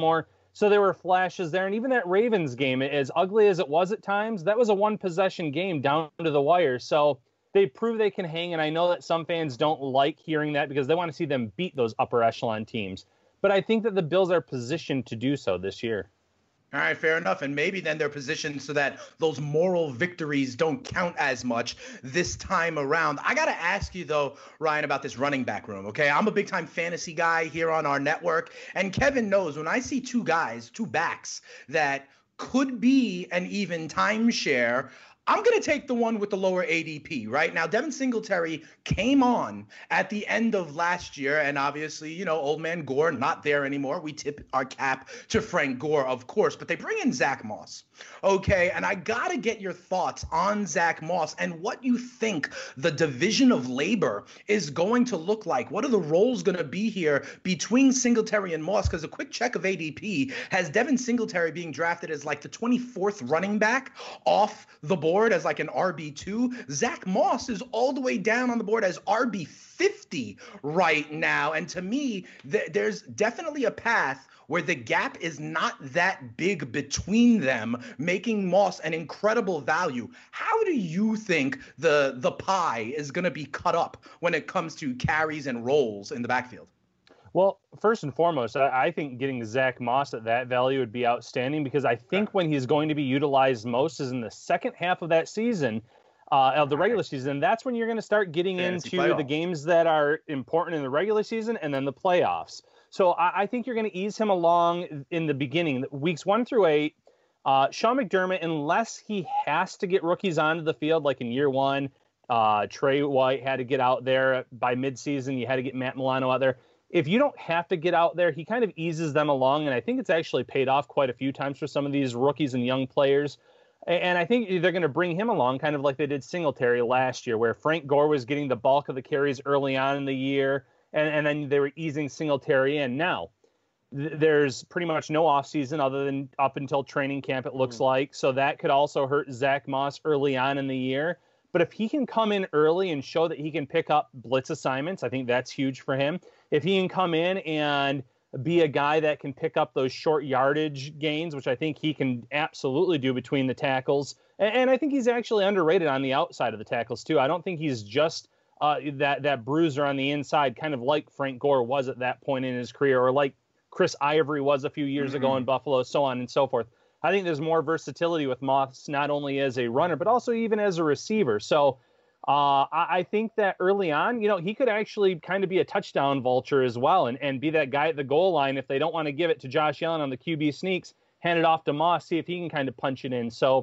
So there were flashes there. And even that Ravens game, as ugly as it was at times, that was a one-possession game down to the wire. So they prove they can hang, and I know that some fans don't like hearing that because they want to see them beat those upper echelon teams. But I think that the Bills are positioned to do so this year. All right, fair enough. And maybe then they're positioned so that those moral victories don't count as much this time around. I got to ask you, though, Ryan, about this running back room, okay? I'm a big-time fantasy guy here on our network, and Kevin knows when I see two guys, two backs that could be an even timeshare, I'm going to take the one with the lower A D P, right? Now, Devin Singletary came on at the end of last year, and obviously, you know, old man Gore not there anymore. We tip our cap to Frank Gore, of course, but they bring in Zach Moss, okay? And I got to get your thoughts on Zach Moss and what you think the division of labor is going to look like. What are the roles going to be here between Singletary and Moss? Because a quick check of A D P has Devin Singletary being drafted as like the twenty-fourth running back off the board as like an R B two. Zach Moss is all the way down on the board as R B fifty right now. And to me, th- there's definitely a path where the gap is not that big between them, making Moss an incredible value. How do you think the, the pie is going to be cut up when it comes to carries and roles in the backfield? Well, first and foremost, I, I think getting Zach Moss at that value would be outstanding because I think when he's going to be utilized most is in the second half of that season, uh, of the regular season. That's when you're going to start getting Fantasy into playoff. The games that are important in the regular season and then the playoffs. So I, I think you're going to ease him along in the beginning, weeks one through eight. Uh, Sean McDermott, unless he has to get rookies onto the field, like in year one, uh, Trey White had to get out there by midseason. You had to get Matt Milano out there. If you don't have to get out there, he kind of eases them along, and I think it's actually paid off quite a few times for some of these rookies and young players. And I think they're going to bring him along kind of like they did Singletary last year, where Frank Gore was getting the bulk of the carries early on in the year, and, and then they were easing Singletary in. Now, th- there's pretty much no offseason other than up until training camp, it looks mm. like, so that could also hurt Zach Moss early on in the year. But if he can come in early and show that he can pick up blitz assignments, I think that's huge for him. If he can come in and be a guy that can pick up those short yardage gains, which I think he can absolutely do between the tackles. And, and I think he's actually underrated on the outside of the tackles, too. I don't think he's just uh, that, that bruiser on the inside, kind of like Frank Gore was at that point in his career, or like Chris Ivory was a few years mm-hmm. ago in Buffalo, so on and so forth. I think there's more versatility with Moss, not only as a runner, but also even as a receiver. So uh, I, I think that early on, you know, he could actually kind of be a touchdown vulture as well and, and be that guy at the goal line. If they don't want to give it to Josh Allen on the Q B sneaks, hand it off to Moss, see if he can kind of punch it in. So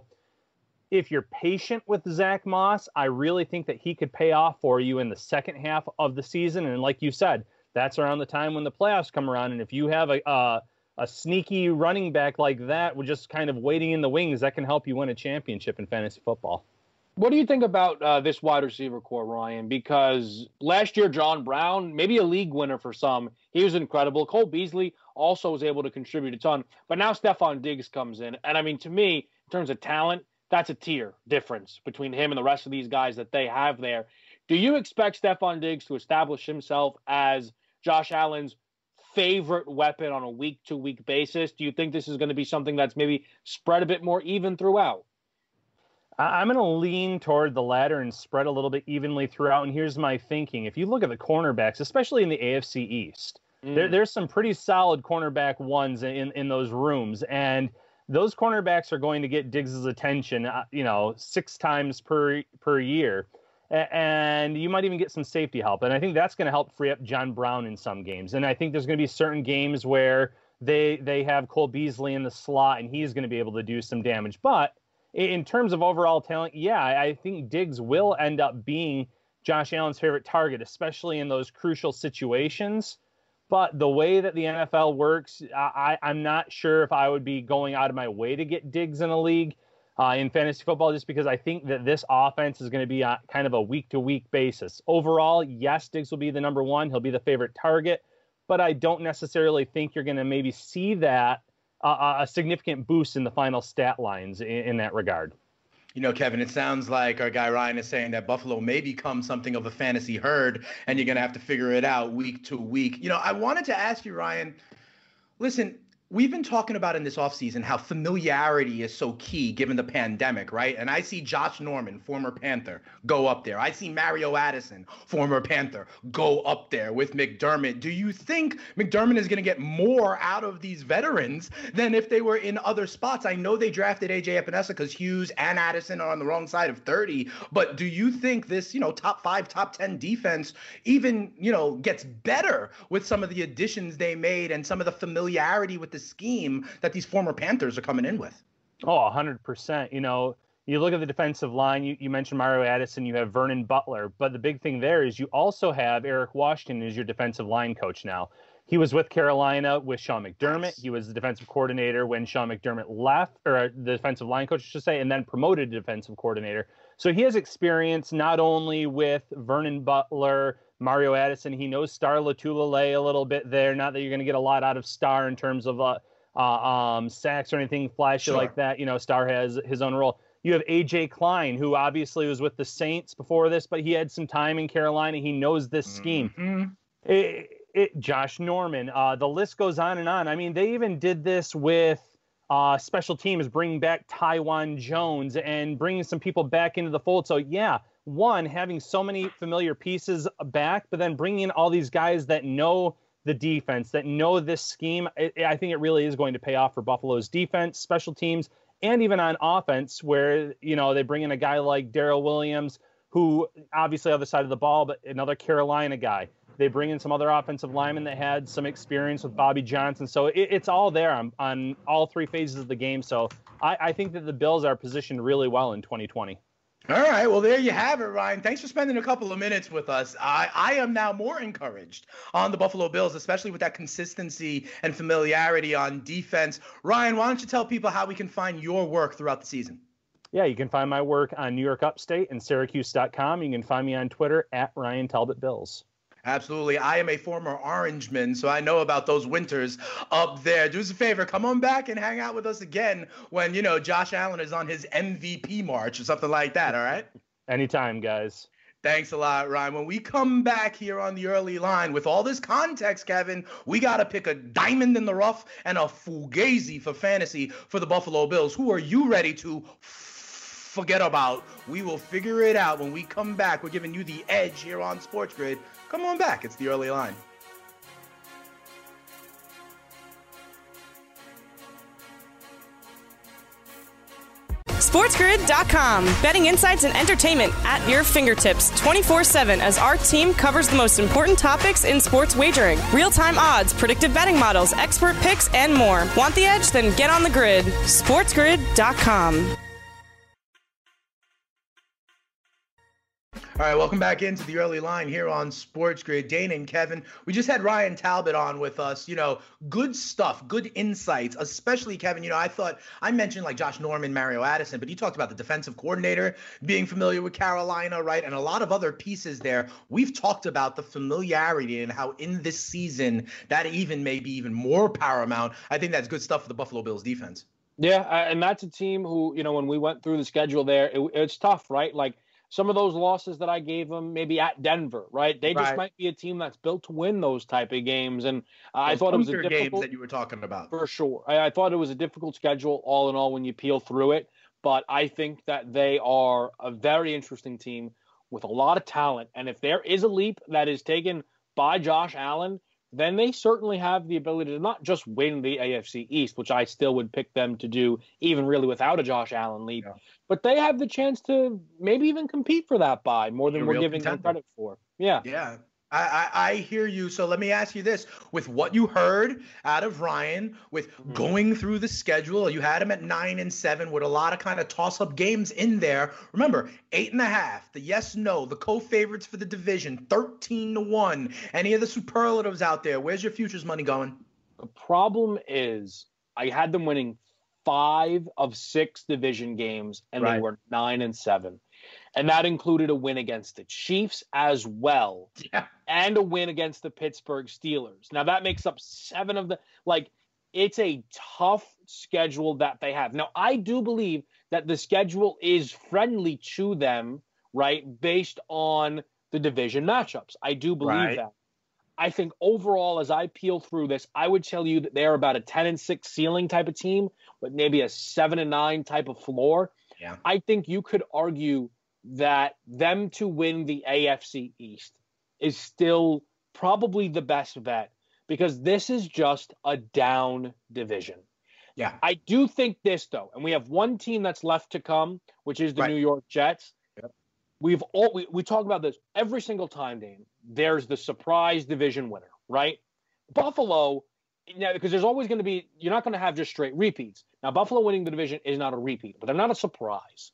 if you're patient with Zach Moss, I really think that he could pay off for you in the second half of the season. And like you said, that's around the time when the playoffs come around. And if you have a uh, a sneaky running back like that with just kind of waiting in the wings, that can help you win a championship in fantasy football. What do you think about uh, this wide receiver core, Ryan? Because last year, John Brown, maybe a league winner for some, he was incredible. Cole Beasley also was able to contribute a ton. But now Stephon Diggs comes in. And, I mean, to me, in terms of talent, that's a tier difference between him and the rest of these guys that they have there. Do you expect Stephon Diggs to establish himself as Josh Allen's favorite weapon on a week-to-week basis? Do you think this is going to be something that's maybe spread a bit more even throughout? I'm going to lean toward the latter and spread a little bit evenly throughout. And here's my thinking. If you look at the cornerbacks, especially in the A F C East, mm. there, there's some pretty solid cornerback ones in, in those rooms. And those cornerbacks are going to get Diggs' attention, uh, you know, six times per per year. And you might even get some safety help. And I think that's going to help free up John Brown in some games. And I think there's going to be certain games where they they have Cole Beasley in the slot and he's going to be able to do some damage. But in terms of overall talent, yeah, I think Diggs will end up being Josh Allen's favorite target, especially in those crucial situations. But the way that the N F L works, I, I'm not sure if I would be going out of my way to get Diggs in a league. Uh, in fantasy football, just because I think that this offense is going to be a, kind of a week-to-week basis. Overall, yes, Diggs will be the number one. He'll be the favorite target, but I don't necessarily think you're going to maybe see that uh, a significant boost in the final stat lines in, in that regard. You know, Kevin, it sounds like our guy Ryan is saying that Buffalo may become something of a fantasy herd, and you're going to have to figure it out week to week. You know, I wanted to ask you, Ryan, listen, we've been talking about in this offseason how familiarity is so key given the pandemic, right? And I see Josh Norman, former Panther, go up there. I see Mario Addison, former Panther, go up there with McDermott. Do you think McDermott is going to get more out of these veterans than if they were in other spots? I know they drafted A J Epinesa because Hughes and Addison are on the wrong side of thirty, but do you think this, you know, top five, top ten defense even, you know, gets better with some of the additions they made and some of the familiarity with the scheme that these former Panthers are coming in with? Oh, one hundred percent. You know, you look at the defensive line, you, you mentioned Mario Addison, you have Vernon Butler, but the big thing there is you also have Eric Washington as your defensive line coach now. He was with Carolina with Sean McDermott. He was the defensive coordinator when Sean McDermott left, or the defensive line coach, I should say, and then promoted to defensive coordinator. So he has experience not only with Vernon Butler, Mario Addison. He knows Star Lotulelei a little bit there. Not that you're going to get a lot out of Star in terms of uh, uh, um, sacks or anything flashy Sure. like that. You know, Star has his own role. You have A J Klein, who obviously was with the Saints before this, but he had some time in Carolina. He knows this scheme. Mm-hmm. It, it, Josh Norman. Uh, the list goes on and on. I mean, they even did this with uh, special teams, bringing back Tywan Jones and bringing some people back into the fold. So, yeah, one, having so many familiar pieces back, but then bringing in all these guys that know the defense, that know this scheme, it, I think it really is going to pay off for Buffalo's defense, special teams, and even on offense where, you know, they bring in a guy like Darrell Williams, who obviously other side of the ball, but another Carolina guy. They bring in some other offensive linemen that had some experience with Bobby Johnson. So it, it's all there on, on all three phases of the game. So I, I think that the Bills are positioned really well in twenty twenty. All right, well, there you have it, Ryan. Thanks for spending a couple of minutes with us. I, I am now more encouraged on the Buffalo Bills, especially with that consistency and familiarity on defense. Ryan, why don't you tell people how we can find your work throughout the season? Yeah, you can find my work on New York Upstate and Syracuse dot com. You can find me on Twitter at Ryan Talbot Bills. Absolutely. I am a former Orangeman, so I know about those winters up there. Do us a favor, come on back and hang out with us again when, you know, Josh Allen is on his M V P march or something like that, all right? Anytime, guys. Thanks a lot, Ryan. When we come back here on the early line with all this context, Kevin, we got to pick a diamond in the rough and a fugazi for fantasy for the Buffalo Bills. Who are you ready to forget about? We will figure it out when we come back. We're giving you the edge here on Sports Grid. Come on back. It's the early line. SportsGrid dot com. Betting insights and entertainment at your fingertips twenty-four seven as our team covers the most important topics in sports wagering. Real-time odds, predictive betting models, expert picks, and more. Want the edge? Then get on the grid. SportsGrid dot com. All right, welcome back into the early line here on Sports Grid. Dane and Kevin, we just had Ryan Talbot on with us. You know, good stuff, good insights, especially, Kevin, you know, I thought, I mentioned like Josh Norman, Mario Addison, but you talked about the defensive coordinator being familiar with Carolina, right? And a lot of other pieces there. We've talked about the familiarity and how in this season that even may be even more paramount. I think that's good stuff for the Buffalo Bills defense. Yeah, and that's a team who, you know, when we went through the schedule there, it, it's tough, right? Like, some of those losses that I gave them, maybe at Denver, right? They just Right. might be a team that's built to win those type of games. And uh, I Those thought it was a bunker difficult games that you were talking about. for sure. I, I thought it was a difficult schedule, all in all, when you peel through it. But I think that they are a very interesting team with a lot of talent. And if there is a leap that is taken by Josh Allen, then they certainly have the ability to not just win the A F C East, which I still would pick them to do, even really without a Josh Allen leap. Yeah. But they have the chance to maybe even compete for that bye more than A we're real giving them contender. credit for. Yeah. Yeah. I, I, I hear you. So let me ask you this. With what you heard out of Ryan, with Mm-hmm. going through the schedule, you had him at nine and seven with a lot of kind of toss-up games in there. Remember, eight and a half, the yes, no, the co-favorites for the division, thirteen to one. Any of the superlatives out there? Where's your futures money going? The problem is I had them winning five of six division games, and Right. they were nine and seven. And that included a win against the Chiefs as well, Yeah. and a win against the Pittsburgh Steelers. Now that makes up seven of the, like, it's a tough schedule that they have. Now, I do believe that the schedule is friendly to them, right, based on the division matchups. I do believe Right. that. I think overall, as I peel through this, I would tell you that they're about a ten and six ceiling type of team, but maybe a seven and nine type of floor. Yeah. I think you could argue that them to win the A F C East is still probably the best bet because this is just a down division. Yeah. I do think this, though, and we have one team that's left to come, which is the Right. New York Jets. Yep. We've all we, we talk about this every single time, Dane. There's the surprise division winner, right? Buffalo, now because there's always going to be, you're not going to have just straight repeats. Now, Buffalo winning the division is not a repeat, but they're not a surprise.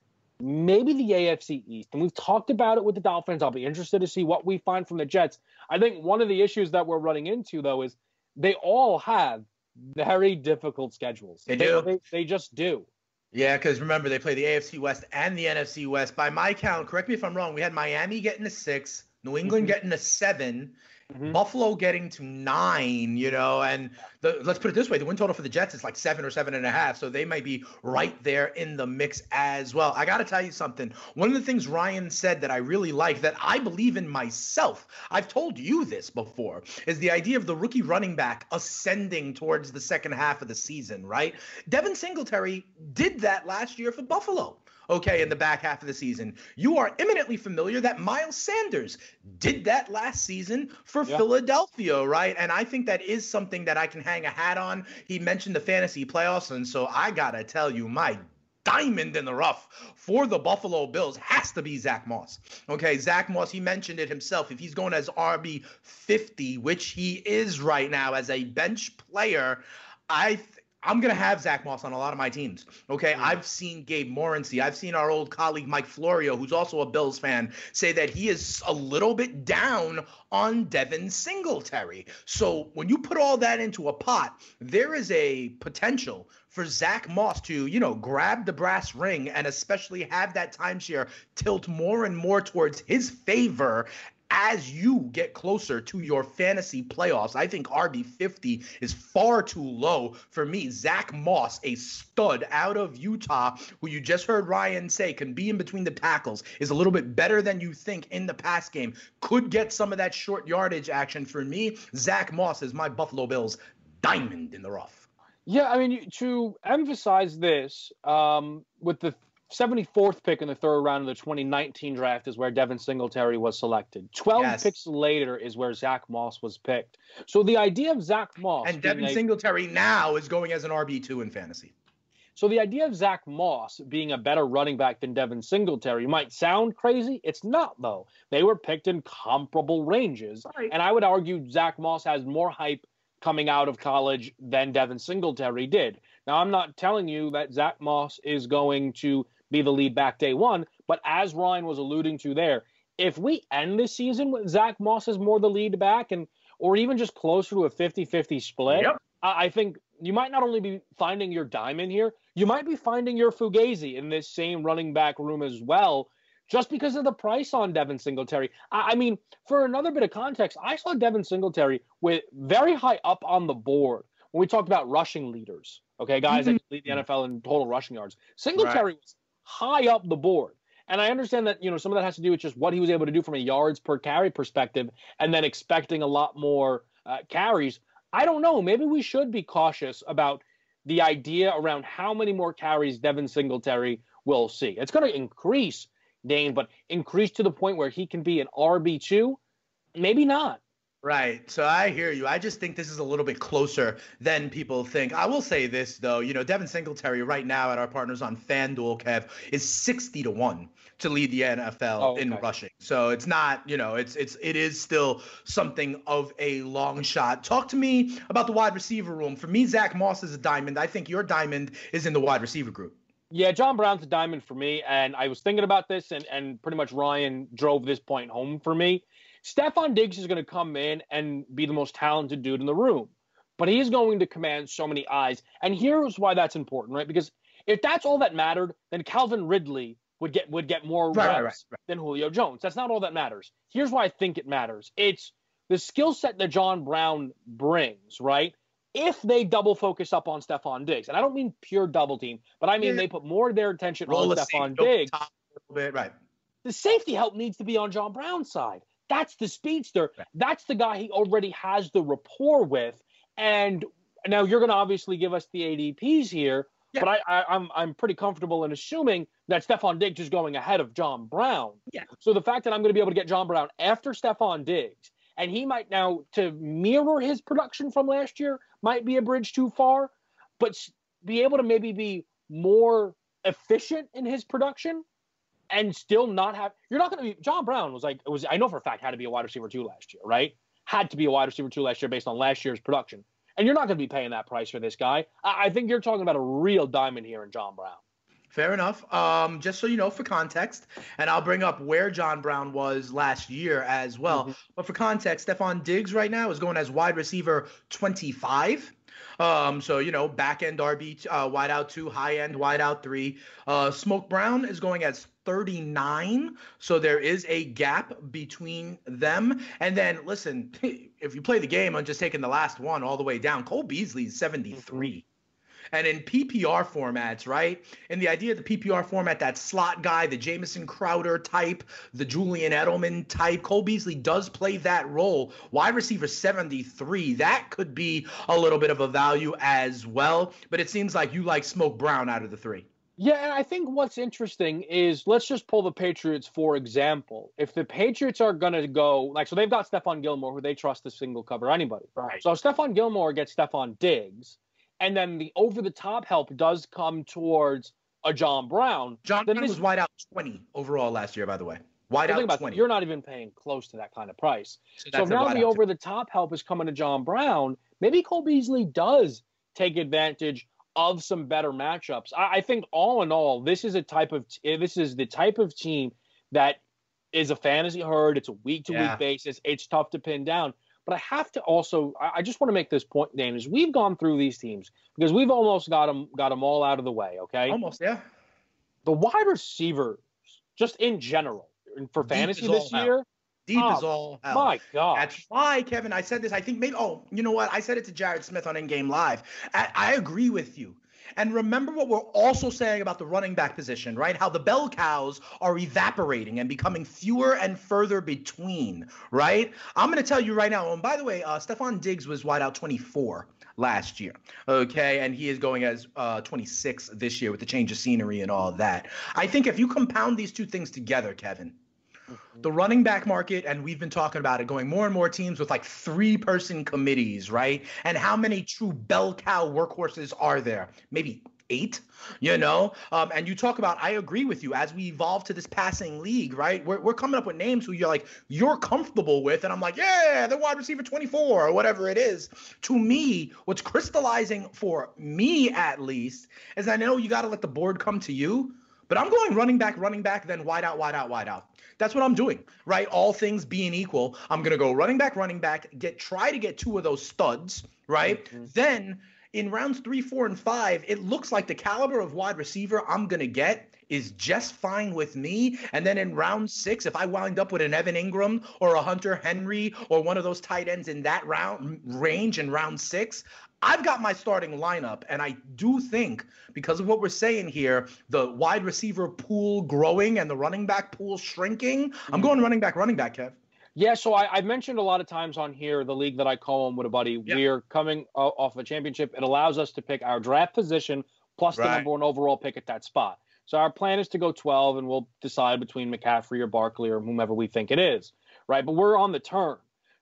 Maybe the A F C East, and we've talked about it with the Dolphins. I'll be interested to see what we find from the Jets. I think one of the issues that we're running into, though, is they all have very difficult schedules. They do. They, they just do. Yeah, because remember, they play the A F C West and the N F C West. By my count, correct me if I'm wrong, we had Miami getting a six, New England Mm-hmm. getting a seven, Mhm. Buffalo getting to nine, you know, and the, let's put it this way, the win total for the Jets is like seven or seven and a half, so they might be right there in the mix as well. I got to tell you something. One of the things Ryan said that I really like, that I believe in myself, I've told you this before, is the idea of the rookie running back ascending towards the second half of the season, right? Devin Singletary did that last year for Buffalo. Okay, in the back half of the season. You are eminently familiar that Miles Sanders did that last season for Yeah. Philadelphia, right? And I think that is something that I can hang a hat on. He mentioned the fantasy playoffs, and so I gotta tell you, my diamond in the rough for the Buffalo Bills has to be Zach Moss. Okay, Zach Moss, he mentioned it himself. If he's going as R B fifty, which he is right now as a bench player, I th- I'm going to have Zach Moss on a lot of my teams. Okay, I've seen Gabe Morency. I've seen our old colleague Mike Florio, who's also a Bills fan, say that he is a little bit down on Devin Singletary. So when you put all that into a pot, there is a potential for Zach Moss to, you know, grab the brass ring and especially have that timeshare tilt more and more towards his favor as you get closer to your fantasy playoffs. I think R B fifty is far too low for me. Zach Moss, a stud out of Utah, who you just heard Ryan say can be in between the tackles, is a little bit better than you think in the pass game, could get some of that short yardage action. For me, Zach Moss is my Buffalo Bills diamond in the rough. Yeah, I mean, to emphasize this, um, with the seventy-fourth pick in the third round of the twenty nineteen draft is where Devin Singletary was selected. twelve Yes. picks later is where Zach Moss was picked. So the idea of Zach Moss... And being Devin a- Singletary now is going as an R B two in fantasy. So the idea of Zach Moss being a better running back than Devin Singletary might sound crazy. It's not, though. They were picked in comparable ranges. Right. And I would argue Zach Moss has more hype coming out of college than Devin Singletary did. Now, I'm not telling you that Zach Moss is going to be the lead back day one, but as Ryan was alluding to there, if we end this season with Zach Moss as more the lead back and or even just closer to a fifty-fifty split, Yep. I, I think you might not only be finding your diamond here, you might be finding your Fugazi in this same running back room as well, just because of the price on Devin Singletary. I, I mean, for another bit of context, I saw Devin Singletary with very high up on the board when we talked about rushing leaders, okay, guys Mm-hmm. that lead the N F L in total rushing yards. Singletary was high up the board. And I understand that, you know, some of that has to do with just what he was able to do from a yards per carry perspective and then expecting a lot more uh, carries. I don't know. Maybe we should be cautious about the idea around how many more carries Devin Singletary will see. It's going to increase, Dane, but increase to the point where he can be an R B two? Maybe not. Right. So I hear you. I just think this is a little bit closer than people think. I will say this, though. You know, Devin Singletary right now at our partners on FanDuel, Kev, is sixty to one to lead the N F L Oh, in okay. rushing. So it's not, you know, it's it's it is still something of a long shot. Talk to me about the wide receiver room. For me, Zach Moss is a diamond. I think your diamond is in the wide receiver group. Yeah, John Brown's a diamond for me, and I was thinking about this, and, and pretty much Ryan drove this point home for me. Stephon Diggs is going to come in and be the most talented dude in the room, but he's going to command so many eyes. And here's why that's important, right? Because if that's all that mattered, then Calvin Ridley would get would get more Right, reps right, right, right. than Julio Jones. That's not all that matters. Here's why I think it matters. It's the skill set that John Brown brings, right? If they double focus up on Stephon Diggs, and I don't mean pure double team, but I mean Yeah. they put more of their attention Roll on a Stephon safety over the Diggs, top a little bit. Right. the safety help needs to be on John Brown's side. That's the speedster. That's the guy he already has the rapport with. And now you're going to obviously give us the A D Ps here, yeah. but I, I, I'm I'm pretty comfortable in assuming that Stephon Diggs is going ahead of John Brown. Yeah. So the fact that I'm going to be able to get John Brown after Stephon Diggs, and he might now, to mirror his production from last year, might be a bridge too far, but be able to maybe be more efficient in his production and still not have, you're not going to be, John Brown was like, it was, I know for a fact had to be a wide receiver two last year, right? Had to be a wide receiver two last year based on last year's production. And you're not going to be paying that price for this guy. I, I think you're talking about a real diamond here in John Brown. Fair enough. Um, just so you know, for context, and I'll bring up where John Brown was last year as well. Mm-hmm. But for context, Stephon Diggs right now is going as wide receiver twenty-five. Um, so, you know, back end R B, uh, wide out two, high end wide out three. Uh, Smoke Brown is going as thirty-nine. So there is a gap between them. And then, listen, if you play the game, I'm just taking the last one all the way down. Cole Beasley is seventy-three. And in P P R formats, right? And the idea of the P P R format, that slot guy, the Jamison Crowder type, the Julian Edelman type, Cole Beasley does play that role. Wide receiver seventy-three, that could be a little bit of a value as well. But it seems like you like Smoke Brown out of the three. Yeah, and I think what's interesting is, let's just pull the Patriots for example. If the Patriots are going to go, like, so they've got Stephon Gilmore, who they trust to single cover anybody. Right. So Stephon Gilmore gets Stephon Diggs, and then the over-the-top help does come towards a John Brown. John then Brown this, was wide out twenty overall last year, by the way. Wide out twenty. That, you're not even paying close to that kind of price. So, so now the over-the-top help is coming to John Brown. Maybe Cole Beasley does take advantage of some better matchups. I, I think all in all, this is a type of this is the type of team that is a fantasy herd. It's a week-to-week yeah. basis. It's tough to pin down. But I have to also, I just want to make this point, Dan, is we've gone through these teams because we've almost got them, got them all out of the way, okay? Almost, yeah. The wide receivers, just in general, for Deep fantasy this year. Hell. Deep oh, is all hell. My God. That's why, Kevin, I said this. I think maybe, oh, you know what? I said it to Jared Smith on In-Game Live. I, I agree with you. And remember what we're also saying about the running back position, right? How the bell cows are evaporating and becoming fewer and further between, right? I'm going to tell you right now. And by the way, uh, Stephon Diggs was wide out twenty-four last year, okay? And he is going as uh, twenty-six this year with the change of scenery and all of that. I think if you compound these two things together, Kevin, the running back market, and we've been talking about it, going more and more teams with like three-person committees, right? And how many true bell cow workhorses are there? Maybe eight, you know? Um, and you talk about, I agree with you, as we evolve to this passing league, right? We're, we're coming up with names who you're like, you're comfortable with, and I'm like, yeah, they're wide receiver twenty-four or whatever it is. To me, what's crystallizing for me at least is I know you got to let the board come to you, but I'm going running back, running back, then wide out, wide out, wide out. That's what I'm doing, right? All things being equal, I'm going to go running back, running back, get try to get two of those studs, right? Mm-hmm. Then in rounds three, four, and five, it looks like the caliber of wide receiver I'm going to get is just fine with me. And then in round six, if I wind up with an Evan Ingram or a Hunter Henry or one of those tight ends in that round range in round six, I've got my starting lineup, and I do think because of what we're saying here, the wide receiver pool growing and the running back pool shrinking, mm-hmm. I'm going running back, running back, Kev. Yeah, so I, I've mentioned a lot of times on here, the league that I call them with a buddy, yeah. we're coming off a championship. It allows us to pick our draft position plus right. the number one overall pick at that spot. So our plan is to go twelve, and we'll decide between McCaffrey or Barkley or whomever we think it is, right? But we're on the turn.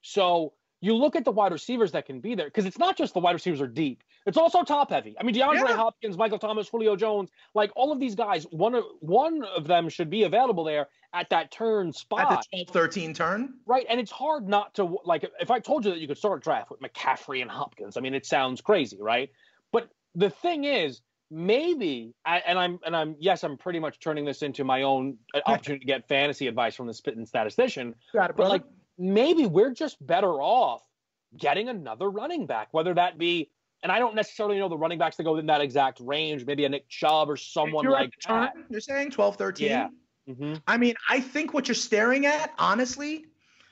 So you look at the wide receivers that can be there, because it's not just the wide receivers are deep. It's also top heavy. I mean, DeAndre yeah. Hopkins, Michael Thomas, Julio Jones, like all of these guys, one of, one of them should be available there at that turn spot. At the twelve thirteen turn. Right. And it's hard not to, like, if I told you that you could start a draft with McCaffrey and Hopkins, I mean, it sounds crazy, right? But the thing is, maybe, and I'm, and I'm, yes, I'm pretty much turning this into my own opportunity to get fantasy advice from the spitting statistician. Got it, but like, maybe we're just better off getting another running back, whether that be, and I don't necessarily know the running backs that go in that exact range, maybe a Nick Chubb or someone you're like that. Turn, you're saying twelve thirteen? Yeah. Mm-hmm. I mean, I think what you're staring at, honestly,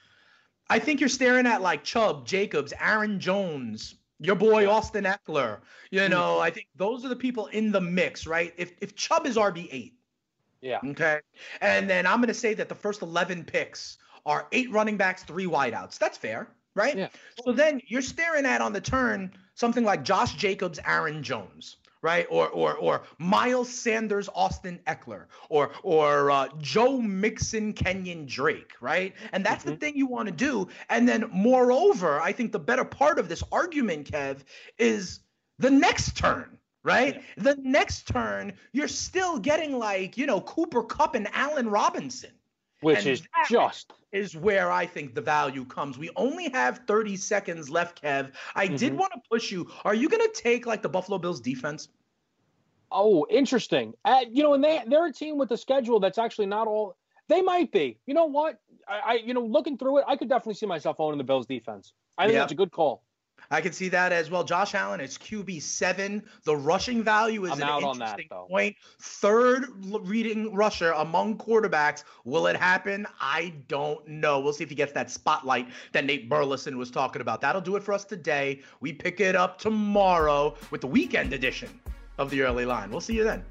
I think you're staring at like Chubb, Jacobs, Aaron Jones, your boy Austin Eckler. You know, mm-hmm. I think those are the people in the mix, right? If if Chubb is R B eight. Yeah. Okay. And then I'm going to say that the first eleven picks are eight running backs, three wideouts. That's fair, right? Yeah. So then you're staring at on the turn something like Josh Jacobs, Aaron Jones, right? Or or or Miles Sanders, Austin Eckler, or or uh, Joe Mixon, Kenyon Drake, right? And that's mm-hmm. the thing you want to do. And then moreover, I think the better part of this argument, Kev, is the next turn. Right? Yeah. The next turn, you're still getting like, you know, Cooper Kupp and Allen Robinson. Which and is just is where I think the value comes. We only have thirty seconds left, Kev. I mm-hmm. did want to push you. Are you going to take like the Buffalo Bills defense? Oh, interesting. Uh, you know, and they they're a team with a schedule that's actually not all. They might be. You know what? I, I you know, looking through it, I could definitely see myself owning the Bills defense. I think yep. that's a good call. I can see that as well. Josh Allen is Q B seven. The rushing value is I'm an out interesting on that, point. Third reading rusher among quarterbacks. Will it happen? I don't know. We'll see if he gets that spotlight that Nate Burleson was talking about. That'll do it for us today. We pick it up tomorrow with the weekend edition of the Early Line. We'll see you then.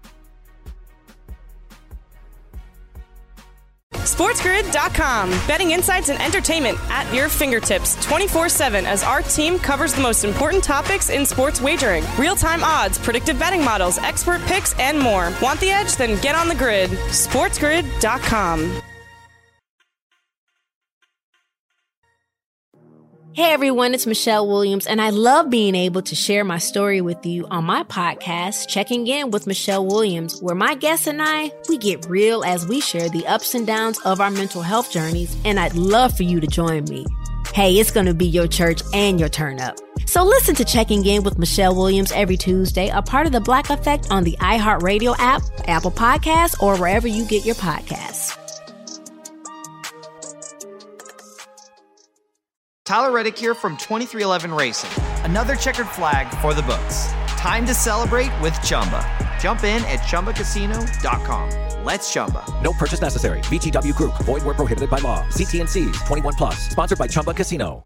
SportsGrid dot com. Betting insights and entertainment at your fingertips twenty-four seven as our team covers the most important topics in sports wagering. Real-time odds, predictive betting models, expert picks, and more. Want the edge? Then get on the grid. SportsGrid dot com. Hey everyone, it's Michelle Williams, and I love being able to share my story with you on my podcast, Checking In with Michelle Williams, where my guests and I, we get real as we share the ups and downs of our mental health journeys, and I'd love for you to join me. Hey, it's going to be your church and your turn up. So listen to Checking In with Michelle Williams every Tuesday, a part of the Black Effect on the iHeartRadio app, Apple Podcasts, or wherever you get your podcasts. Tyler Reddick here from twenty-three eleven Racing. Another checkered flag for the books. Time to celebrate with Chumba. Jump in at Chumba Casino dot com. Let's Chumba. No purchase necessary. V G W Group. Void where prohibited by law. See T and C's. twenty-one plus. Sponsored by Chumba Casino.